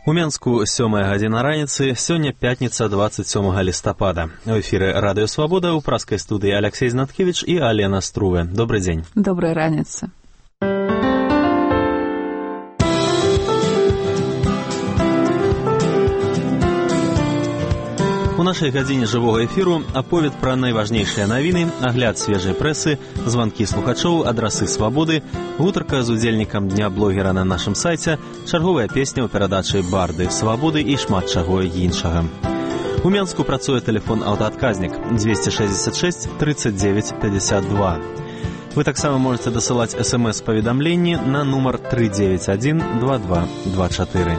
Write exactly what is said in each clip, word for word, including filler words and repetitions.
У Менску сёмая гадзіна раніцы, сёння пятніца двадцать сёмага лістапада. У эфіры Радыё Свабода, у праскай студыі Алексей Знаткевич і Алена Струве. Добрый дзень. Добрая раніца. У нашай гадзіне жывога эфіру аповед пра найважнейшыя навіны, агляд свежай прэсы, званкі слухачоў, адрасы Свабоды, гутарка з удзельнікам Дня блогера на нашым сайце, чарговая песня ў перадачы «Барды Свабоды» і шмат чаго іншага. У Менску працуе тэлефон аўтаадказнік двести шестьдесят шесть тридцать девять пятьдесят два. Вы таксама можете дасылаць эс эм эс-паведамленні на нумар три девять один два два два четыре.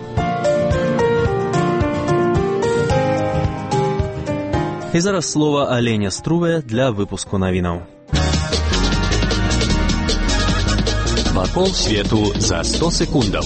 І зараз слова Алене Струве для выпуску навінаў. Вакол свету за сто секундаў.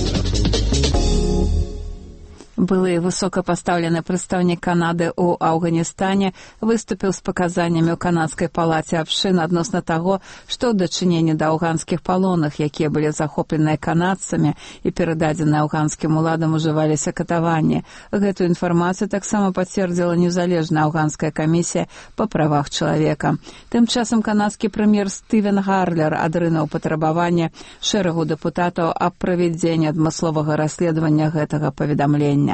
Былы высокапастаўлены прадстаўнік Канады ў Афганістане выступіў з паказаннямі ў канадскай палаце абшчын адносна таго, што ў дачыненні да афганскіх палонных, якія былі захопленыя канадцамі і перададзены афганскім уладам, ужываліся катаванні. Гэтую інфармацыю таксама пацвердзіла незалежная афганская камісія па правах чалавека. Тым часам канадскі прэм'ер Стывен Гарлер адрынуў патрабаванне шэрагу дэпутатаў аб правядзенні адмысловага расследавання гэтага паведамлення.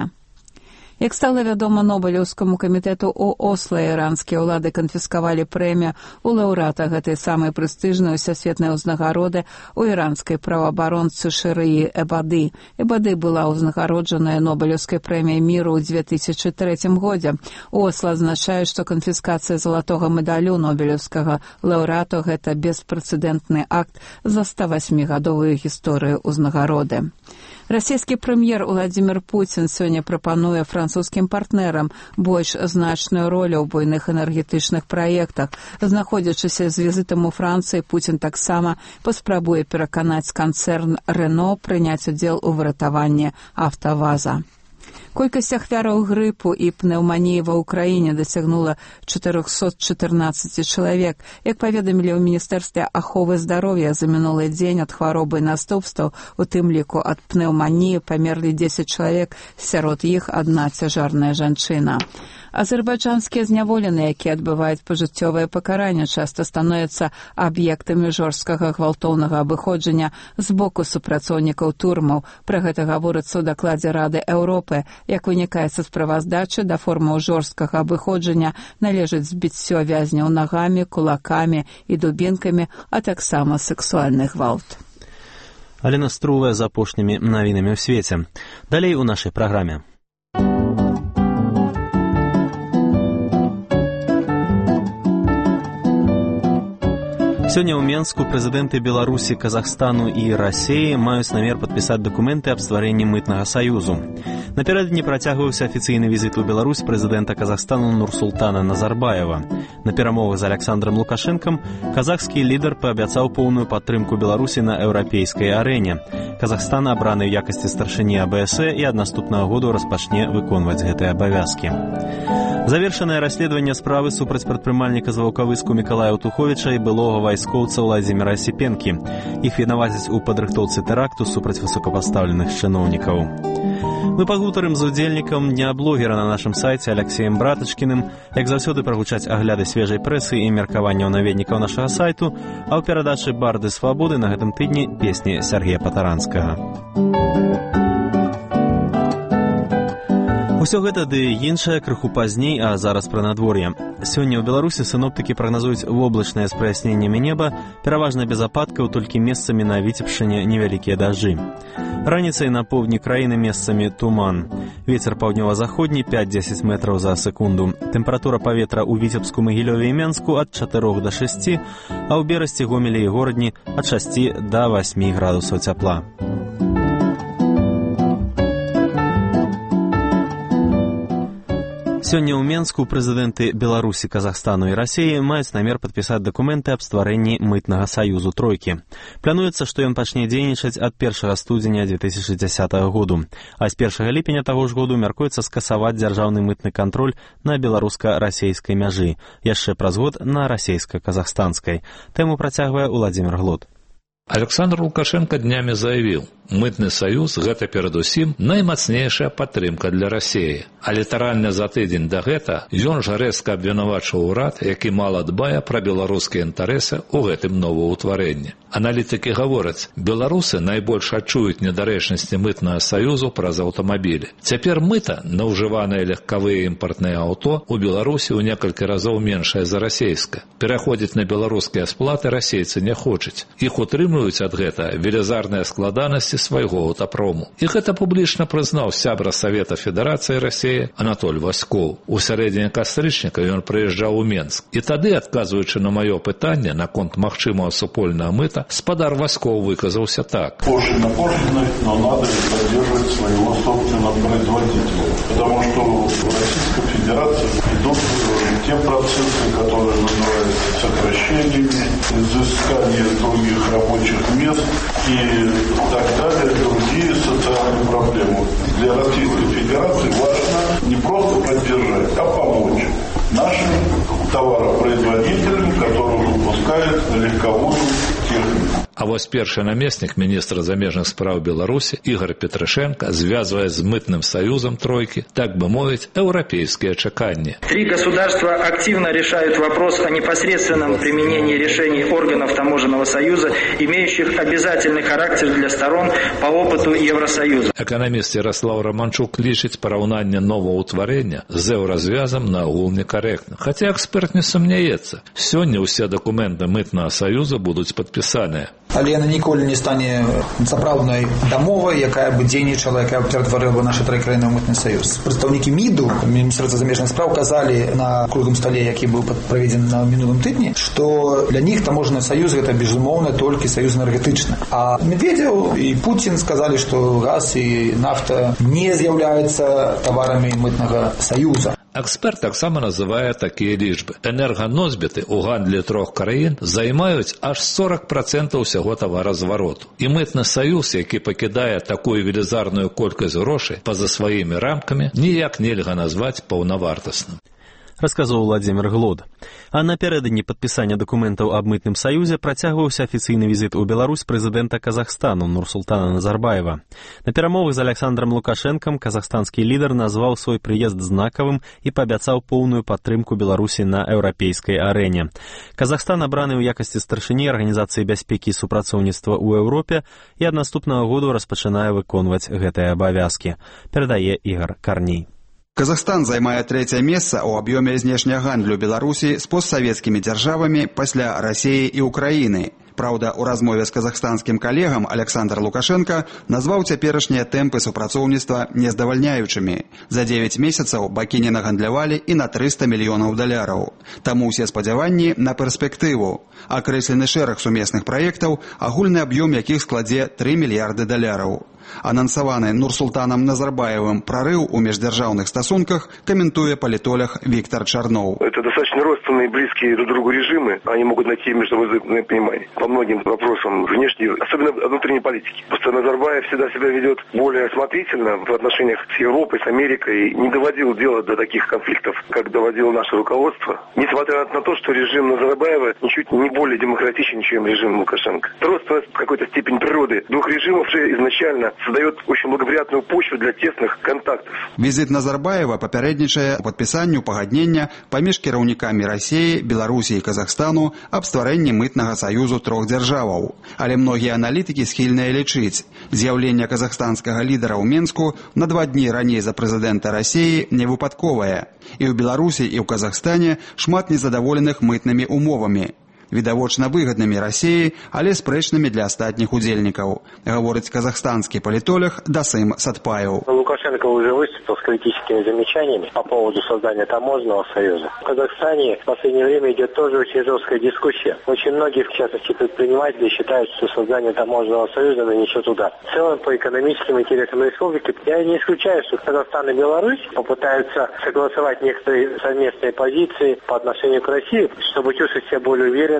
Як стала вядома Нобелеўскаму камітэту ў Осла, іранскія ўлады канфіскавалі прэмію у лаўрэата гэтай самай прэстыжнай усесветнай узнагароды у іранскай праваабаронцы Шэрыі Эбады. Эбады была ўзнагароджаная Нобелеўскай прэміяй міру ў две тысячы трэцім годзе. Осла азначае, што канфіскацыя залатога медалю нобелеўскага лаўрэату – гэта беспрэцэдэнтны акт за ста васьмігадовую гісторыю ўзнагароды. Расійскі прэм'ер Уладзімір Пуцін сёння прапануе французскім партнерам больш значную ролю ў буйных энергетычных праектах. Знаходзячыся з візітам у Францыі, Пуцін таксама паспрабуе пераканаць канцэрн «Рено» прыняць удзел у выратаванні «Автаваза». Колькасць ахвяраў грыпу і пнеўманіі ва ўкраіне дасягнула чатырохсот чатырнаццаць чалавек. Як паведамілі ў Міністэрстве аховы здароўя, за мінулы дзень ад хваробы і наступстваў, у тым ліку ад пнеўманіі, памерлі дзесяць чалавек, сярод іх адна цяжарная жанчына. Азербайджанскія зняволеныя, якія адбываюць пажыццёвае пакаранне, часта становяцца аб'ектамі жорсткага гвалтоўнага абыходжання з боку супрацоўнікаў турмаў. Пра гэта гаворыцца ў дакладзе Рады Еўропы. Як вынікае са справаздачы, да формаў жорсткага абыходжання належыць збіццё вязняў нагамі, кулакамі і дубінкамі, а таксама сексуальны гвалт. Алена Струве з апошнімі навінамі ў свеце. Далей у нашай праграме. Сёння ў Менску прэзідэнты Беларусі, Казахстану і Расіі маюць намер падпісаць дакументы аб стварэнні мытнага саюзу. Напярэдадні працягваўся афіцыйны візіт у Беларусь прэзідэнта Казахстану Нурсултана Назарбаева. На перамовах з Александром Лукашэнкам казахскі лідар паабяцаў поўную падтрымку Беларусі на еўрапейскай арэне. Казахстан абраны ў якасці старшыні а бэ эс э і ад наступнага году распачне выконваць гэтыя абавязкі. Завершанае расследаванне справы супраць прадпрымальніка з Ваўкавыску Мікалая Туховіча і былога вайскоўца Владзіміра Асіпенкі. Іх вінавацяць у падрыхтоўцы тэракту супраць высокапастаўленых чыноўнікаў. Мы пагутарым з удзельнікам Дня блогера на нашым сайце Алексеем Братачкіным. Як заўсёды прагучаць агляды свежай прэсы і меркаванняў наведнікаў нашага сайту, а ў перадачы «Барды Свабоды» на гэтым тыдні песні Сергея Патаранскага. Усё гэта ды іншае крыху пазней, а зараз пра надвор'е. Сёння ў Беларусі сіноптыкі прагназуюць воблачнае з праясненнямі неба, пераважна без ападкаў, толькі месцамі на Віцебшчыне невялікія дажджы. Раніцай на поўдні краіны месцамі туман. Вецер паўднёва-заходні пяць-дзесяць метраў за секунду. Тэмпература паветра ў Віцебску, Магілёве і Менску ад чатырох да шасці, а ў Берасці, Гомелі і Горадні ад шасці да васьмі градусаў цяпла. Сёння ў Менску прэзідэнты Беларусі, Казахстану і Расіі маюць намер падпісаць дакументы аб стварэнні мытнага саюзу тройкі. Плануецца, што ён пачне дзейнічаць ад першага студзеня две тысячы дзясятага году, а з першага ліпеня таго ж году мяркуецца скасаваць дзяржаўны мытны кантроль на беларуска-расейскай мяжы, яшчэ праз год на расейска-казахстанскай. Тэму працягвае Уладзімір Глот. Александр Лукашенко днями заявил, мытны саюз гэта перадусім наймацнейшая падтрымка для Расіі. А літаральна за тыдзень да гэта ён жа рэзка абвінавачыў урад, які мала дбае пра беларускія інтарэсы ў гэтым новаўтварэнні. Аналітыкі гавораць, беларусы найбольш адчуюць недарэчнасці мытнага саюзу праз аўтамабілі. Цяпер мыта на ўжываныя легкавыя імпартныя аўто у Беларусі ў некалькі разоў меншае за расейскае. Пераходзіць на беларускія сплаты расейцы не хочуць. Іх утрымліваюць ад гэта велізарныя складанасці свайго аўтапрому. І гэта публічна прызнаў сябра Савета Федэрацыі Расіі Анатоль Васькоў. У сярэдзіне кастрычніка ён прыязджаў у Менск. І тады, адказваючы на маё пытанне наконт магчымага супольнага мыта, спадар Васькоў выказаўся так. Пошлина пошлиной, но надо поддерживать своего собственного производителя. Потому что в Российской Федерации идут те процессы, которые называются сокращениями, изыскание других рабочих мест и так далее, другие социальные проблемы. Для Российской Федерации важно не просто поддержать, а помочь нашим товаропроизводителям, которые выпускают легковую технику. А вось першы намеснік міністра замежных спраў Беларусі Ігор Петрашенко звязвае з мытным союзом тройки, так бы мовить, европейские чаканни. Три государства активно решают вопрос о непосредственном применении решений органов таможенного союза, имеющих обязательный характер для сторон по опыту Евросоюза. Экономист Ярослав Романчук лічыць параўнанне новаўтварэння з еўразвязам наогул некорректно. Хотя эксперт не сумняецца. Сёння ўсе документы мытнага союза будуць падпісаныя. Але яна ніколі не стане сапраўднай дамовай, якая бы дзейнічала, якая б ператварыла бы нашы тры краіны ў мытны саюз. Прадстаўнікі МІДу, Міністэрства замежных спраў, казалі на круглым стале, які быў праведзены на мінулым тыдні, што для них таможенны саюз гэта безумоўна толькі саюз энергетычны. А Медведзеў і Путін сказалі, што газ і нафта не з'яўляюцца таварамі мытнага саюза. Эксперт таксама называе такія лічбы. Энерганосьбіты ў гандлі трох краін займаюць аж сорок процентаў усяго таваразвароту. І мытны саюз, які пакідае такую велізарную колькасць грошай па-за сваімі рамкамі, ніяк нельга назваць паўнавартасным. Расказаў Владзімір Глод. А напярэдадні падпісання дакументаў аб мытным саюзе працягваўся афіцыйны візіт у Беларусь прэзідэнта Казахстану Нурсултана Назарбаева. На перамовах з Александром Лукашэнкам казахстанскі лідар назваў свой прыезд знакавым і паабяцаў поўную падтрымку Беларусі на еўрапейскай арэне. Казахстан абраны ў якасці старшыні Арганізацыі бяспекі і супрацоўніцтва ў Еўропе і ад наступнага году распачынае выконваць гэтыя абавязкі. Перадае Ігор Карней. Казахстан займае трэцяе месца ў аб'ёме знешняга гандлю Беларусі з постсавецкімі дзяржавамі пасля Расіі і Украіны. Праўда, у размове з казахстанскім калегам Александр Лукашенко назваў цяперашнія тэмпы супрацоўніцтва нездавальняючымі. За дзевяць месяцаў бакі не нагандлявалі і на трыста мільёнаў даляраў. Таму ўсе спадзяванні на перспектыву. Акрэслены шэраг сумесных праектаў, агульны аб'ём якіх складзе тры мільярды даляраў. Анансаваны Нурсултанам Назарбаевым прорыв у междержавных стосунках комментуя политолог Виктор Чернов. Это достаточно родственные, близкие друг другу режимы. Они могут найти между собой понимание по многим вопросам внешней, особенно внутренней политики. Просто Назарбаев всегда себя ведет более осмотрительно в отношениях с Европой, с Америкой. Не доводил дело до таких конфликтов, как доводило наше руководство. Несмотря на то, что режим Назарбаева ничуть не более демократичен, чем режим Лукашенко. Родственность в какой-то степени природы двух режимов уже изначально создает очень благоприятную почву для тесных контактов. Візит Назарбаева папярэднічае падпісанню пагаднення паміж кіраўнікамі Расіі, Беларусі і Казахстану аб стварэнні мытнага саюзу трох дзяржаваў. Але многія аналітыкі схільныя лічыць, з'яўленне казахстанскага лідара ў Менску на два дні раней за прэзідэнта Расіі невыпадковае. І ў Беларусі, і ў Казахстане шмат незадаволеных мытнымі умовамі. Відавочна выгаднымі Расіі, але спрэчнымі для астатніх удзельнікаў, гаворыць казахстанскі палітолог Дасым Сатпаев. Лукашенко уже выступил с критическими замечаниями по поводу создания таможенного союза. В Казахстане в последнее время идет тоже очень жесткая дискуссия. Очень многие, в частности предприниматели, считают, что создание таможенного союза нанесет удар. В целом, по экономическим интересам республики, я не исключаю, что Казахстан и Беларусь попытаются согласовать некоторые совместные позиции по отношению к России, чтобы чувствовать себя более уверенно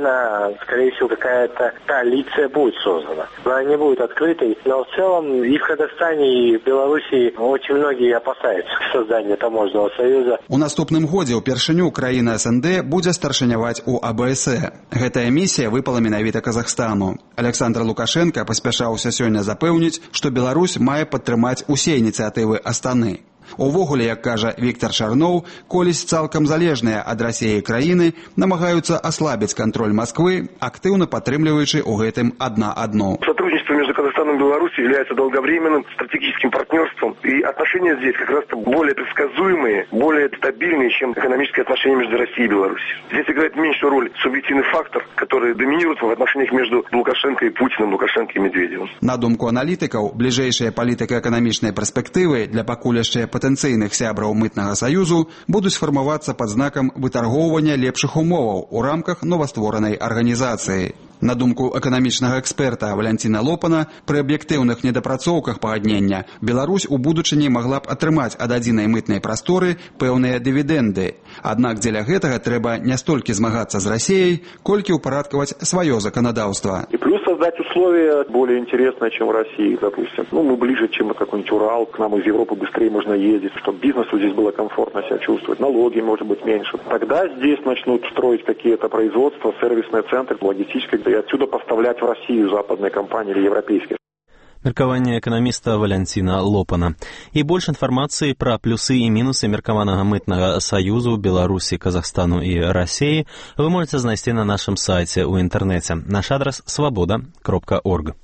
естественно, скорее всего, какая-то коалиция будет создана. Она не будет открытой, но в целом и в Казахстане, и в Беларуси очень многие опасаются создания таможенного союза. У наступным годзе ўпершыню краіна СНД будзе старшыняваць у АБСЭ. Гэтая місія выпала менавіта Казахстану. Александр Лукашенко паспяшаўся сёння запэўніць, што Беларусь мае падтрымаць усе ініцыятывы Астаны. Увогуле, як кажа Віктор Шарноў, колись цалкам залежныя ад Расіі краіны намагаюцца аслабіць кантроль Москвы, актыўна падтрымліваючы ў гэтым адна адну. Сотрудничество между Казахстаном и Беларусью является долговременным стратегическим партнерством, и отношения здесь как раз более предсказуемые, более стабильные, чем экономические отношения между Россией и Беларусью. Здесь играет меньшую роль субъективный фактор, который доминирует в отношениях между Лукашенко и Путиным, Лукашенко и Медведевым. На думку аналітыкаў, бліжэйшыя палітыка-эканамічныя перспектывы для пакуль яшчэ патэнцыйных сябраў мытнага саюзу будуць фармавацца пад знакам вытаргоўвання лепшых умоваў у рамках новастворанай арганізацыі. На думку эканамічнага эксперта Валянціна Лопана, пры аб'ектыўных недапрацоўках пагаднення Беларусь у будучыні магла б атрымаць ад адзінай мытнай прасторы пэўныя дывідэнды. Аднак дзеля гэтага трэба не столькі змагацца з Расіяй, колькі ўпарадкаваць сваё заканадаўства. И плюс создать условия более интересные, чем в России, допустим. Ну, мы ближе, чем какой-нибудь Урал, к нам из Европы быстрее можно ездить, чтобы бизнесу здесь было комфортно себя чувствовать, налоги, может быть, меньше. Тогда здесь начнут строить какие-то производства, сервисные центры, логистические, и отсюда поставлять в Россию западные компании или европейские. Меркаванне эканаміста Валянціна Лопана. І больш інфармацыі пра плюсы і мінусы меркаванага мытнага саюзу Беларусі, Казахстану і Расіі вы можете знайсці на нашым сайце ў інтэрнэце. Наш адрас свабода кропка орг.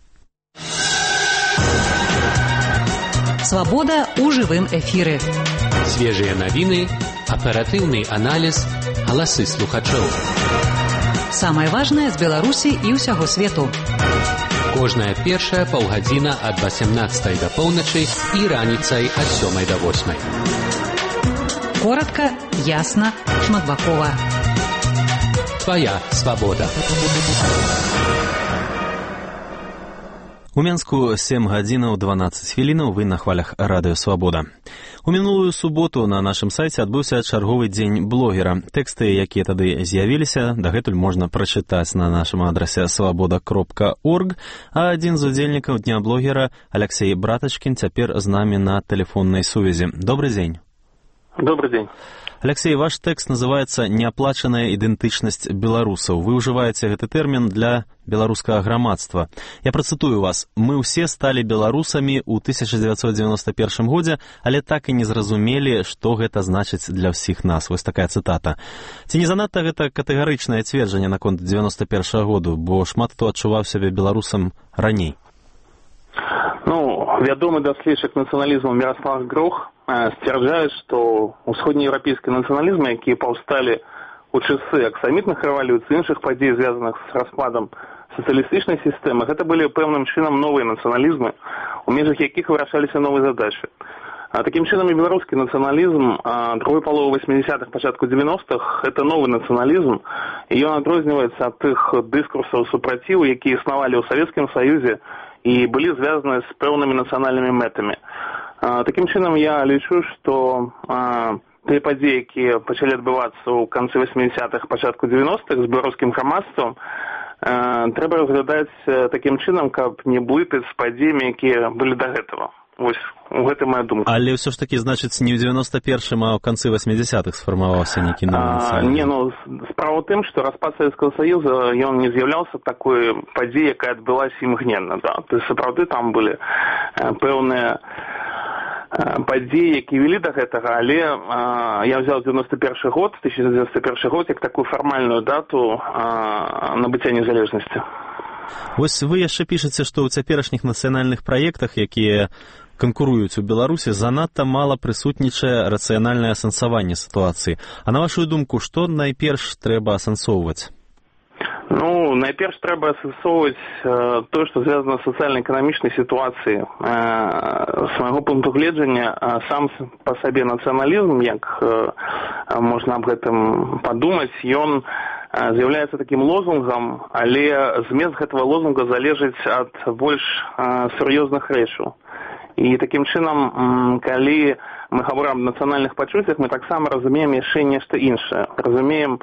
Свабода ў жывым эфіры. Свежыя навіны, аператыўны аналіз, галасы слухачоў. Самае важнае з Беларусі і ўсяго свету. Кожная першая паўгадзіна ад васямнаццатай да поўначы і раніцай ад сёмай да восьмай. Коротка, ясна, шматбакова. Твая свабода. У Менску сем гадзінаў дванаццаць хвілінаў, вы на хвалях радыё «Свабода». У мінулую суботу на нашым сайце адбыўся чарговы дзень блогера. Тэксты, якія тады з'явіліся, дагэтуль можна прачытаць на нашым адрасе свабода кропка орг, а адзін з удзельнікаў дня блогера, Алексей Братачкін, цяпер з намі на тэлефоннай сувязі. Добрый дзень. Добрый день. Алексей, ваш тэкст называецца «Неаплачаная ідэнтычнасць беларусаў». Вы ўжываеце гэты тэрмін для беларускага грамадства. Я працытую вас. Мы ўсе сталі беларусамі ў тысяча дзевяцьсот дзевяноста першым годзе, але так і не зразумелі, што гэта значыць для ўсіх нас. Вось такая цытата. Ці не занадта гэта катэгарычнае цверджанне наконт дзевяноста першага году, бо шмат хто адчуваў сябе беларусам раней? Ну, вядомы даследчык нацыяналізму Міраслав Грох сцвярджае, што усходнееўрапейскія нацыяналізмы, якія паўсталі у часы аксамітных рэвалюцый, іншых падзей, звязаных з распадам сацыялістычнай сістэмы, гэта былі пэўным чынам новыя нацыяналізмы, у межах якіх вырашаліся новыя задачы. А такім чынам і беларускі нацыяналізм другой паловы васьмідзясятых, пачатку дзевяностых гэта новы нацыяналізм, і ён адрозніваецца ад тых дыскурсаў супраціву, якія існавалі ў Савецкім Саюзе і былі звязаны з пэўнымі нацыянальнымі мэтамі. Такім чынам я лічу, што тыя падзеі, якія пачалі адбывацца ў канцы васьмідзясятых, пачатку дзевяностых з беларускім грамадствам, трэба разглядаць такім чынам, каб не блытаць з падзеямі, якія былі да гэтага. Вось, у гэта моя думка. Але ўсё ж такі, значыць, не ў дзевяноста першым, а ў канцы васьмідзясятых сфармаваўся нейкі новы нацыяналізм. Не, ну, справа ў тым, што распад Савецкага Саюза, ён не з'яўляўся такой падзеяй, якая адбылася імгненна, да. То есть, сапраўды, там былі пэўныя падзеі, якія вялі да гэтага, але а, я взял девяносто первый год, тысяча девятьсот девяносто первый год, як такую фармальную дату а, набыцця незалежнасці. Вось вы яшчэ пішаце, што ў цяперашніх нацыянальных праектах, якія канкуруюць у Беларусі, занадта мала прысутнічае рацыянальнае асэнсаванне сітуацыі. А на вашу думку, што найперш трэба асэнсоўваць? Ну, найперш трэба асэнсоўваць э, тое, што звязана з сацыяльна-эканамічнай сітуацыяй. Э, з майго пункту гледжання, э, сам па сабе нацыяналізм, як э, можна аб гэтым падумаць, ён э, з'яўляецца такім лозунгам, але змест гэтага лозунга залежыць ад больш э, сур'ёзных рэчаў. І такім чынам, калі мы гаворым аб нацыянальных пачуццях, мы таксама разумеем яшчэ нешта іншае. Разумеем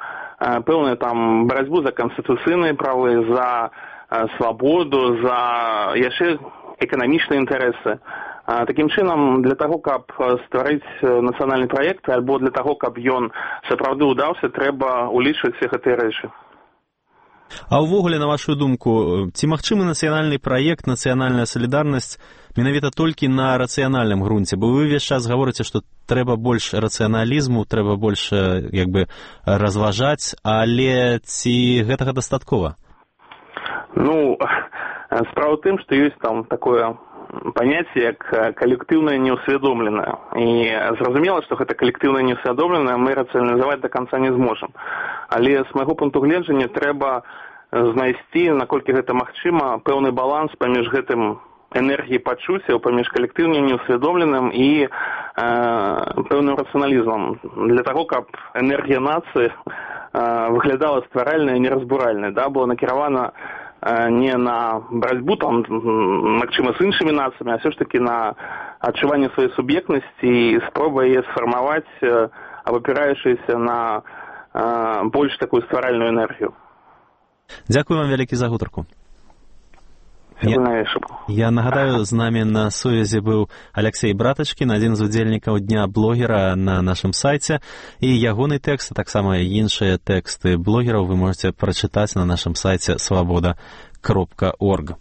пэўную там барацьбу за канстытуцыйныя правы, за свабоду, за яшчэ эканамічныя інтарэсы. Такім чынам, для таго, каб стварыць нацыянальны праект, альбо для таго, каб ён сапраўды ўдаўся, трэба ўлічваць все гэтыя рэчы. А ўвогуле, на вашу думку, ці магчымы нацыянальны праект, нацыянальная салідарнасць менавіта толькі на рацыянальным грунце? Бо вы ўвесь час гаворыце, што трэба больш рацыяналізму, трэба больш як бы разважаць, але ці гэтага дастаткова? Ну, справа ў тым, што ёсць там такое паняцце, як калектыўнае неўсвядомленае. І зразумела, што гэта калектыўнае неўсвядомленае мы рацыяналізаваць да канца не зможам. Але з майго пункту гледжання трэба знайсці, наколькі гэта магчыма, пэўны баланс паміж гэтым энергіяй пачуццяў, паміж калектыўным неўсвядомленым і э, пэўным рацыяналізмам. Для таго, каб энергія нацыі э, выглядала стваральна і неразбуральна, да, была накіравана не на барацьбу там, магчыма, з іншымі нацыямі, а все ж таки на адчуванне сваёй суб'ектнасці і спроба яе сфармаваць, абапіраючыся на э, больш такую стваральную энергію. Дзякую вам вялікі за гутарку. Я, я нагадаю, з намі на сувязі быў Алексей Братачкін, адзін з удзельнікаў дня блогера на нашым сайце, і ягоны тэкст, а таксама іншыя тэксты блогераў вы можете прачытаць на нашым сайце свабода кропка орг.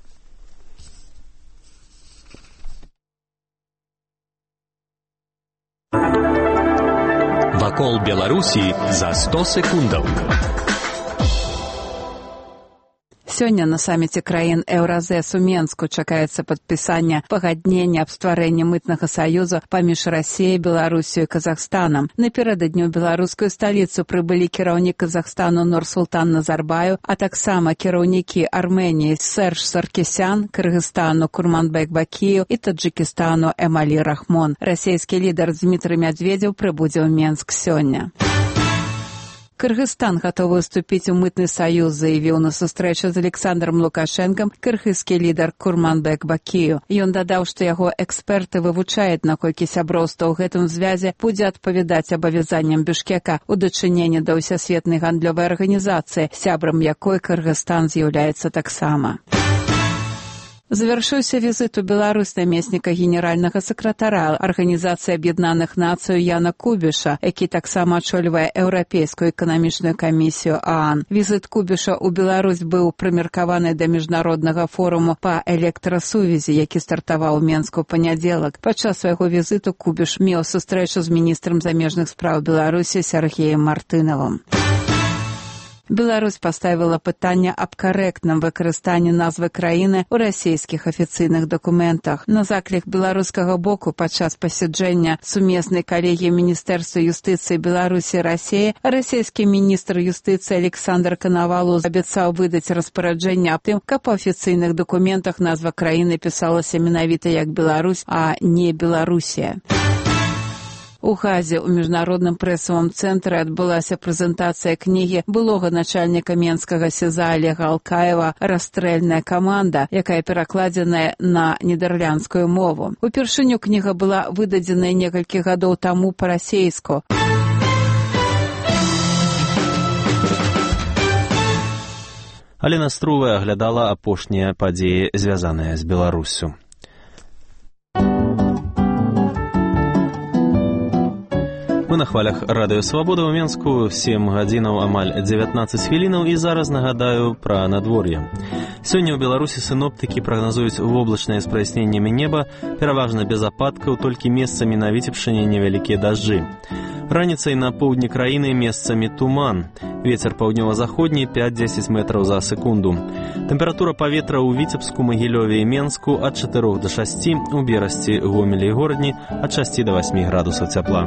Вакол Беларусі за сто секундаў. Сёння на саміце краін Еўразэс у Менску чакаецца падпісанне пагаднення аб стварэнні мытнага саюза паміж Расіяй, Беларусю і Казахстанам. Напярэдадні ў беларускую сталіцу прыбылі кіраўнік Казахстану Нурсултан Назарбаев, а таксама кіраўнікі Арменіі Серж Саркісян, Кыргызстану Курманбек Бакіев і Таджикістану Эмалі Рахмон. Расійскі лідар Дмітрый Медведзеў прыбудзе ў Менск сёння. Кыргызстан гатовы уступіць у мытны саюз, заявіў на сустрэчы з Александром Лукашенком кыргызскі лідар Курманбек Бакіев. Ён дадаў, што яго эксперты вывучаюць, наколькі сяброўства ў гэтым звязе будзе адпавядаць абавязанням Бішкека у дачыненні да ўсесветнай гандлёвай арганізацыі, сябрам якой Кыргызстан з'яўляецца таксама. Завяршыўся візіт у Беларусь намесніка генеральнага сакратара Арганізацыі Аб'яднаных Нацый Яна Кубіша, які таксама ачольвае Еўрапейскую эканамічную камісію ААН. Візіт Кубіша ў Беларусь быў прымеркаваны да міжнароднага форуму па электрасувязі, які стартаваў у Менску ў панядзелак. Падчас свайго візіту Кубіш меў сустрэчу з міністрам замежных спраў Беларусі Сергеем Мартынавым. Беларусь паставіла пытанне аб карэктным выкарыстанні назвы краіны ў расійскіх афіцыйных дакументах. На заклік беларускага боку падчас пасяджэння сумеснай калегіі Міністэрства юстыцыі Беларусі і Расіі расійскі міністр юстыцыі Александр Канавалу абяцаў выдаць распараджэнне аб тым, каб у афіцыйных дакументах назва краіны пісалася менавіта як Беларусь, а не Беларусія. У Газе ў міжнародным прэсавым цэнтры адбылася прэзентацыя кнігі былога начальніка менскага СІЗА Олега Алкаева «Расстрэльная каманда», якая перакладзеная на нідерландскую мову. Упершыню кніга была выдадзеная некалькі гадоў таму па-расейску. Алена Струвая аглядала апошнія падзеі, звязаныя з Беларуссю. Мы на хвалях радыё Свабода ў Менску, сем гадзінаў амаль дзевятнаццаць хвілінаў, і зараз нагадаю пра надвор'е. Сёння ў Беларусі сіноптыкі прагназуюць воблачнае з праясненнямі неба, пераважна без ападкаў, толькі месцамі на Віцебшчыне невялікія дажджы. Раніцай на поўдні краіны месцамі туман. Вецер паўднёва-заходні пяць-дзесяць метраў за секунду. Тэмпература паветра ў Віцебску, Магілёве і Менску ад чатырох да шасці, у Берасці, Гомелі і Горадні ад шасці да васьмі градусаў цяпла.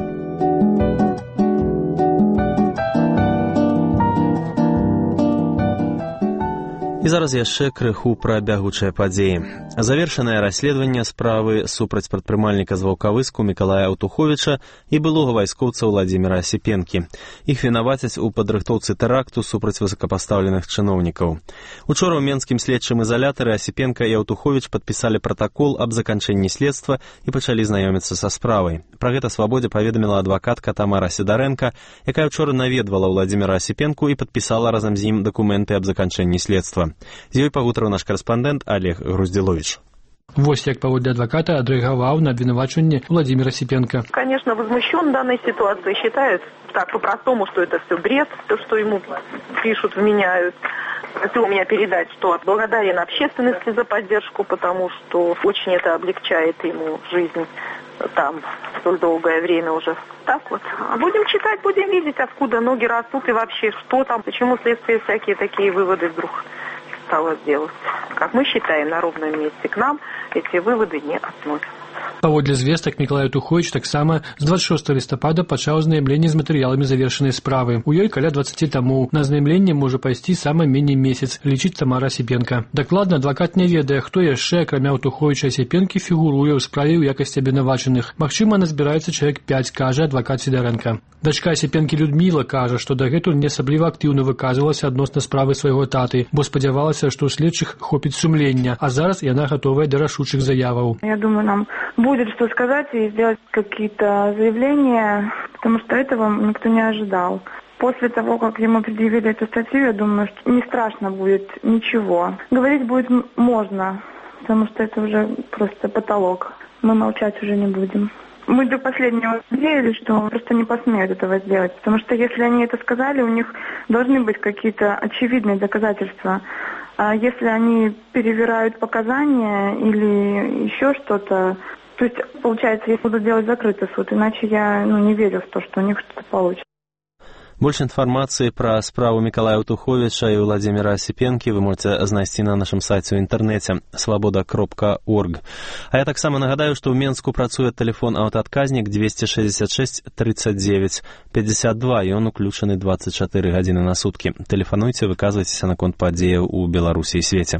І зараз яшчэ крыху пра бягучыя падзеі. Завершанае расследаванне справы супраць прадпрымальніка з Ваўкавыску Мікалая Аўтуховіча і былога вайскоўца Владзіміра Асіпенкі. Іх вінавацяць у падрыхтоўцы тэракту супраць высокапастаўленых чыноўнікаў. Учора ў менскім следчым изолятары Асіпенка і Аўтуховіч падпісалі пратакол аб заканчэнні следства і пачалі знаёміцца са справай. Пра гэта Свабодзе паведаміла адвакатка Тамара Сідарэнка, якая учора наведвала Владзіміра Асіпенку і падпісала разам з ім дакументы аб заканчэнні следства. З ёй пагутарыў наш карэспандэнт Олег Груздзіловіч. Вось як паводле адвоката отреагировал на обвинувачивание Владимира Осипенко. Конечно, возмущен данной ситуацией, считает так по-простому, что это все бред, то, что ему пишут, вменяют. Хотел меня передать, что благодарен общественности за поддержку, потому что очень это облегчает ему жизнь там столь долгое время уже. Так вот. А будем читать, будем видеть, откуда ноги растут и вообще, что там, почему следствие всякие такие выводы вдруг стало делать. Как мы считаем, на ровном месте к нам эти выводы не относятся. Паводле звестак Мікалай Аўтуховіч таксама з двадцать шестого лістапада пачаў знайомленне з матэрыяламі завершанай справы. У ёй каля двадцати тамоў. На знайомленне можа пайсці сама меней месяц, лічыць Тамара Асіпенка. Дакладна адвакат не ведае, хто яшчэ, акрамя Аўтуховіча Асіпенкі, фігуруе ў справе ў якасці абвінавачаных. Магчыма, назбіраецца чалавек пяць, кажа адвакат Сідарэнка. Дачка Асіпенкі Людміла кажа, што дагэтуль не асабліва актыўна выказвалася адносна справы свайго таты, бо спадзявалася, што ў следчых хопіць сумлення, а зараз яна гатовая да рашучых заяваў. Я думаю, нам будет что сказать и сделать какие-то заявления, потому что этого никто не ожидал. После того, как ему предъявили эту статью, я думаю, что не страшно будет ничего. Говорить будет можно, потому что это уже просто потолок. Мы молчать уже не будем. Мы до последнего надеялись, что просто не посмеют этого сделать, потому что если они это сказали, у них должны быть какие-то очевидные доказательства. А если они перевирают показания или еще что-то, то есть, получается, я буду делать закрытый суд, иначе я ну, не верю в то, что у них что-то получится. Больше информации про справу Мікалая Аўтуховіча и Владимира Осипенки вы можете знайсці на нашем сайте в интернете свобода кропка орг. А я так само нагадаю, что в Менску працуе телефон аўтаадказнік двести шестьдесят шесть тридцать девять пятьдесят два, и он уключены двадцать четыре гадзіны на сутки. Телефонуйте, выказывайтесь наконт падзеяў у Беларуси и свете.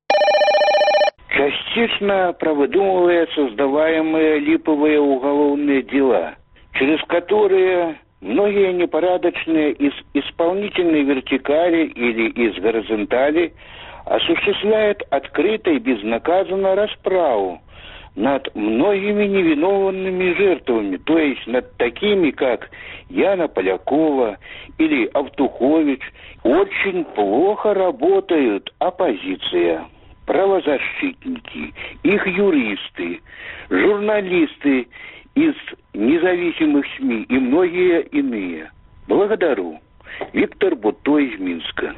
Частично провыдумываются создаваемые липовые уголовные дела, через которые многие непорядочные из исполнительной вертикали или из горизонтали осуществляют открыто и безнаказанно расправу над многими невиновными жертвами, то есть над такими, как Яна Полякова или Аўтухович. Очень плохо работают оппозиция, правозащитники, их юристы, журналисты из независимых СМИ и многие иные. Благодарю. Виктор Бутто из Минска.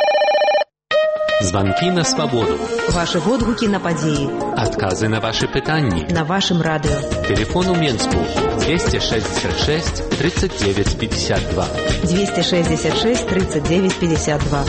Звонки на свободу. Ваши водгуки на падеи. Отказы на ваши пытанни. На вашем радио. Телефон у Менску двести шестьдесят шесть тридцать девять пятьдесят два. двести шестьдесят шесть тридцать девять пятьдесят два.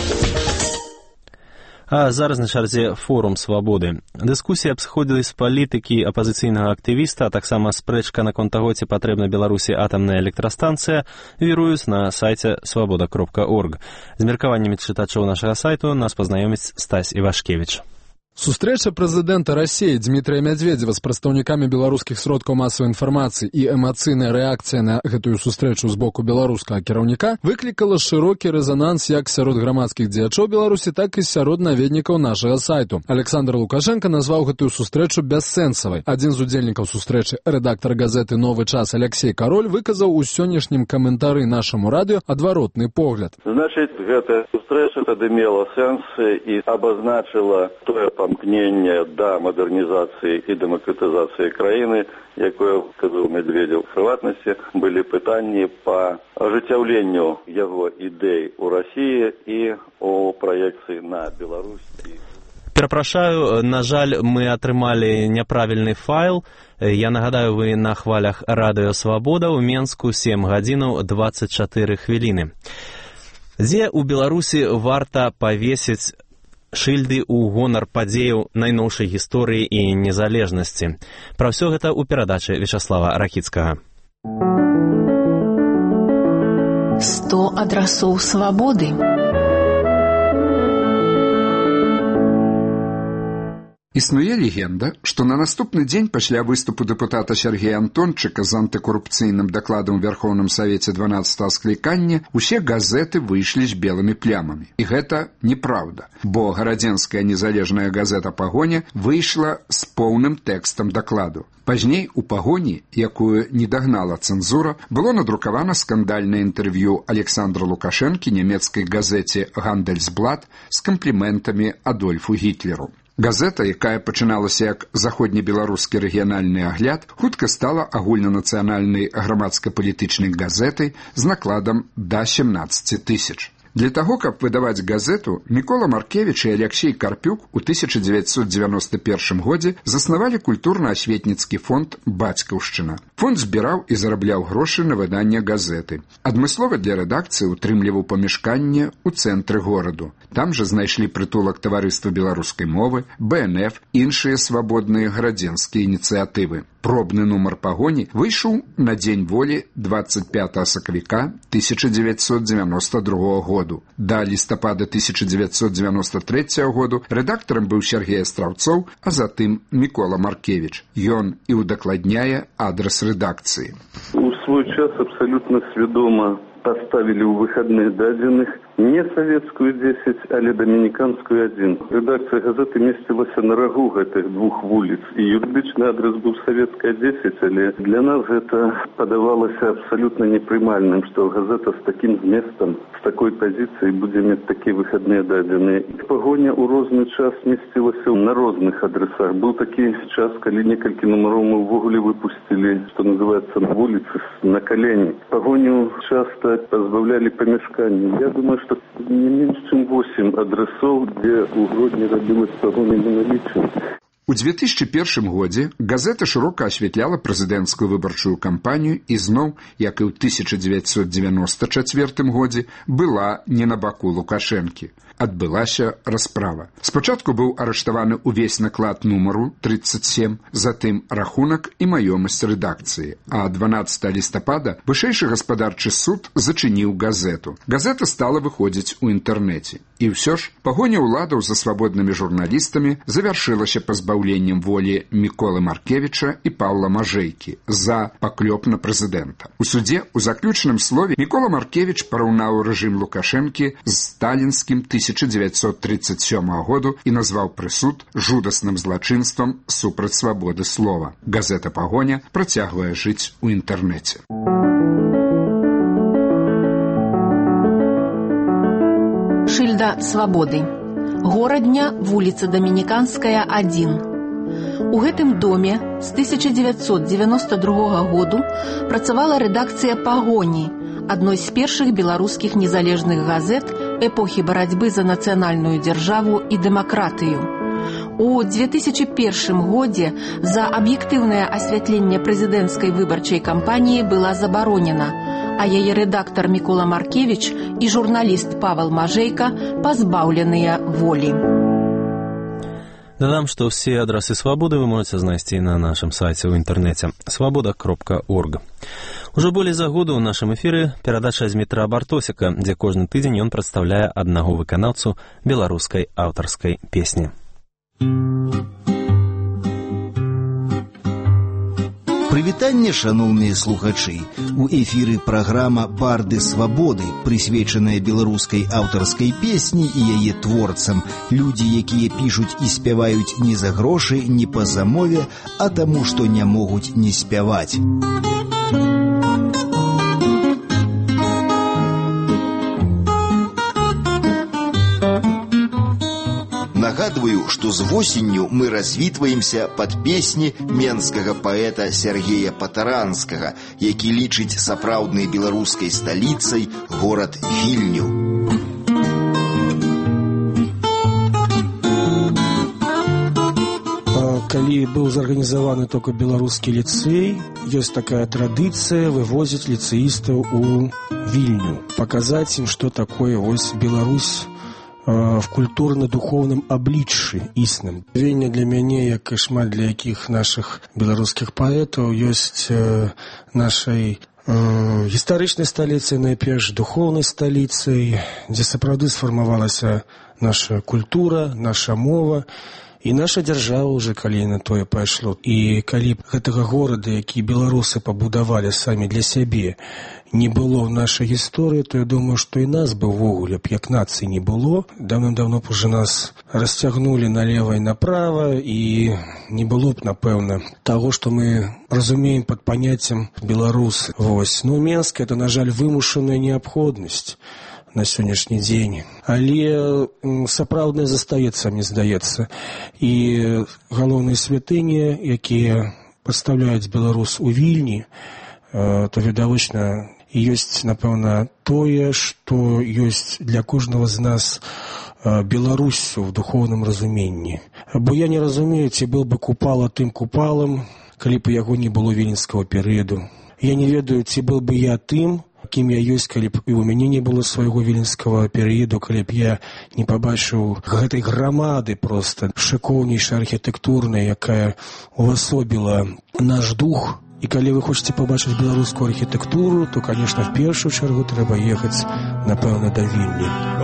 А зараз на чарзе форум свабоды. Дыскусія абсходзілась з палітыкі апазіцыйнага актывіста, а таксама спрэчка наконт таго, ці патрэбна Беларусі атамная электрастанцыя, віруюць на сайце свобода кропка орг. З меркаваннямі чытачоў нашага сайту нас пазнаёміць Стась Івашкевіч. Сустрэча прэзідэнта Расіі Дмітрыя Мядзведзева з прадстаўнікамі беларускіх сродкаў масавай інфармацыі і эмацыйная рэакцыя на гэтую сустрэчу з боку беларускага кіраўніка выклікала шырокі рэзананс як сярод грамадскіх дзеячоў Беларусі, так і сярод наведнікаў нашага сайту. Александр Лукашенко назваў гэтую сустрэчу бяссэнсавай. Адзін з удзельнікаў сустрэчы, рэдактар газеты «Новы час» Алексей Кароль, выказаў у сённяшнім каментары нашаму радыё адваротны погляд. Значыць, гэтая сустрэча тады мела сэнс і абазначыла тое памкненне да мадэрнізацыі і дэмакратызацыі краіны, якое казаў Медведзеў. В прыватнасці былі пытанні па ажыццяўленню яго ідэй у Расіі і о праекцыі на Беларусь. Перапрашаю, на жаль, мы атрымалі няправільны файл. Я нагадаю, вы на хвалях радыё «Свабода» ў Менску сем гадзінаў двадцать чатыры хвіліны. Дзе ў Беларусі варта павесіць шыльды ў гонар падзеяў найноўшай гісторыі і незалежнасці. Пра ўсё гэта ў перадачы Вячаслава Ракіцкага. сто адрасоў свабоды. Існуе легенда, што на наступны дзень пасля выступу дэпутата Сергея Антончыка з антыкорупцыйным дакладам у Верховным Савеце дванаццатага склікання усе газеты выйшлі з белымі плямамі. І гэта неправда, бо гарадзенская незалежная газета «Пагоня» выйшла з поўным тэкстам дакладу. Пазней у «Пагоні», якую не дагнала цэнзура, было надрукавана скандальнае інтэрв'ю Александра Лукашэнкі нямецкай газеце «Гандельсблат» з кампліментамі Адольфу Гітлеру. Газета, якая пачыналася як заходнебеларускі рэгіянальны агляд, хутка стала агульнанацыянальнай грамадска-палітычнай газетай з накладам да сямнаццаці тысяч. Для таго, каб выдаваць газету, Мікола Маркевіч і Аляксей Карпюк у тысяча дзевяцьсот дзевяноста першым годзе заснавалі культурна-асветніцкі фонд «Бацькаўшчына». Фонд збіраў і зарабляў грошы на выданне газеты. Адмыслова для рэдакцыі утрымліваў памяшканне ў цэнтры гораду. Там жа знайшлі прытулак таварыства беларускай мовы, бэ эн эф, іншыя свабодныя гарадзенскія ініцыятывы. Пробны нумар «Пагоні» выйшаў на Дзень волі двадцать пятага сакавіка тысяча дзевяцьсот дзевяноста другога году. Да лістапада тысяча дзевяцьсот дзевяноста трэцяга году рэдактарам быў Сергей Астраўцоў, а затым Мікола Маркевіч. Ён і ўдакладняе адрас рэдакцыі. У свой час абсалютна свядома поставили у выходных дадзеных не советскую десять, але доминиканскую один. Редакция газеты месцілася на рагу гэтых двух вуліц. И юридичный адрес был советская десять, але для нас это подавалося абсолютно непрымальным, что газета с таким зместом, с такой позицией будет иметь такие выходные дадзеныя. Пагоня у розны час месцілася на розных адресах. Был такой час, когда несколько номеров мы увогуле выпустили, что называется, на улице на колени. Пагоню часто позбавляли помешканий. Я думаю, что не меньше, чем восемь адресов, где у Гродні рабілась пагоня, не налічана. У две тысячи первом годзе газета шырока асвятляла прэзідэнцкую выбарчую кампанію і зноў, як і ў тысяча дзевяцьсот девяносто четвёртым годзе, была не на баку Лукашэнкі. Адбылася расправа. Спачатку быў арыштаваны увесь наклад нумару тридцать семь, затым рахунак і маёмасць рэдакцыі. А дванаццатага лістапада вышэйшы гаспадарчы суд зачыніў газету. Газета стала выходзіць у інтэрнэце. І ўсё ж пагоня ўладаў за свабоднымі журналістамі завяршылася пазбаўленнем волі Міколы Маркевіча і Паўла Мажэйкі за паклёп на прэзідэнта. У судзе у заключным слове Мікола Маркевіч параўнаў рэжым Лукашэнкі з сталінскім тысяча дзевяцьсот тридцать сёмага году і назваў прысуд жудасным злачынствам супраць свабоды слова. Газета «Пагоня» працягвае жыць у інтэрнэце. Шыльда свабоды. Горадня, вуліца Дамініканская, адзін. У гэтым доме з тысяча дзевяцьсот девяносто другога году працавала рэдакцыя «Пагоні», адной з першых беларускіх незалежных газет эпохі барацьбы за нацыянальную дзяржаву і дэмакратыю. У две тысячи первом годзе за аб'ектыўнае асвятленне прэзідэнцкай выбарчай кампаніі была забаронена, а яе рэдактар Мікола Маркевіч і журналіст Павел Мажэйка пазбаўленыя волі. Дадам, што ўсе адрасы «Свабоды» вы можаце знайсці на нашым сайце ў інтэрнэце свабода кропка орг. Ужо болей за году ў нашым эфіры перадача з Дмітра Бартосіка, дзе кожны тыдзень ён прадстаўляе аднаго выканаўцу беларускай аўтарскай песні. Прывітанне, шаноўныя слухачы! У эфіры праграма «Барды свабоды», прысвечаная беларускай аўтарскай песні і яе творцам. Людзі, якія пішуць і спяваюць не за грошы, не па замове, а таму, што не могуць не спяваць. Нагадваю, што з восенню мы развітваемся пад песні менскага паэта Сергея Патаранскага, які лічыць сапраўднай беларускай сталіцай горад Вільню. Калі быў зарганізаваны толькі беларускі ліцэй, ёсць такая традыцыя вывозіць ліцэістаў у Вільню, паказаць ім, што такое вось Беларусь в культурна-духоўным абліччы існым. Вільня для мяне, як і шмат для якіх нашых беларускіх паэтаў, ёсць нашай гістарычнай сталіцай, найперш духоўнай сталіцай, дзе сапраўды сфармавалася наша культура, наша мова. І наша дзяржава ўжо калі на тое пайшло. І калі б гэтага горада, які беларусы пабудавалі самі для сябе, не было в нашей гісторыі, то я думаю, што і нас бы ўвогуле б як нацыі не было. Давным-давно б уже нас расцягнули налево і направо, і не было б, напэўна, таго, што мы разумеем пад паняццем беларусы. Вось. Ну, Менск — это, на жаль, вымушаная неабходнасць на сённяшні дзень. Але сапраўднае застаецца, мне здаецца. І галоўныя святыні, якія пастаўляюць беларус у Вільні, то відавочна ёсць, напэўна, тое, што ёсць для кожнага з нас Беларусю в духовным разуменні. Бо я не разумею, ці быў бы купала тым купалам, калі б яго не было віленскага перыяду. Я не ведаю, ці быў бы я тым, кім я ёсць, калі б і ў мяне не было свайго віленскага перыяду, калі б я не пабачыў гэтай грамады проста шыкоўнейшай архітэктурнай, якая увасобіла наш дух. І калі вы хочаце пабачыць беларускую архітэктуру, то, конечно, в першую чаргу трэба ехаць, напэўна, да Вільні.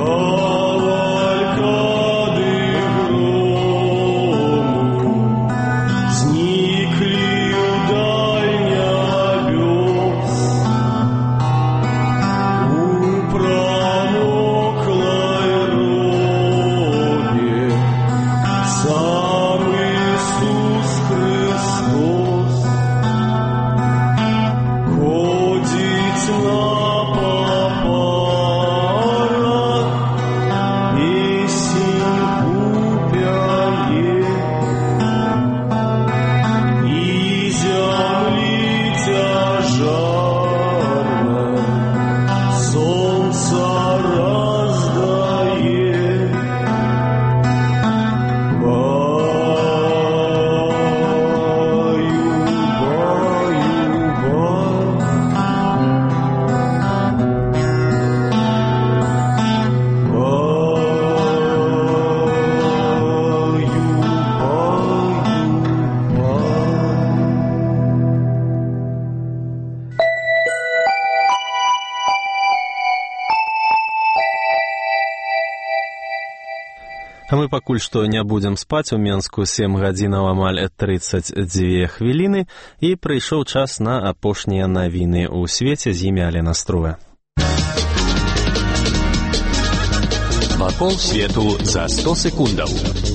А мы пакуль што не будзем спаць. У Менску сем гадзінаў амаль трыццаць дзве хвіліны, і прыйшоў час на апошнія навіны ў свеце. З імі Алена Струга. Вакол свету за сто секундаў.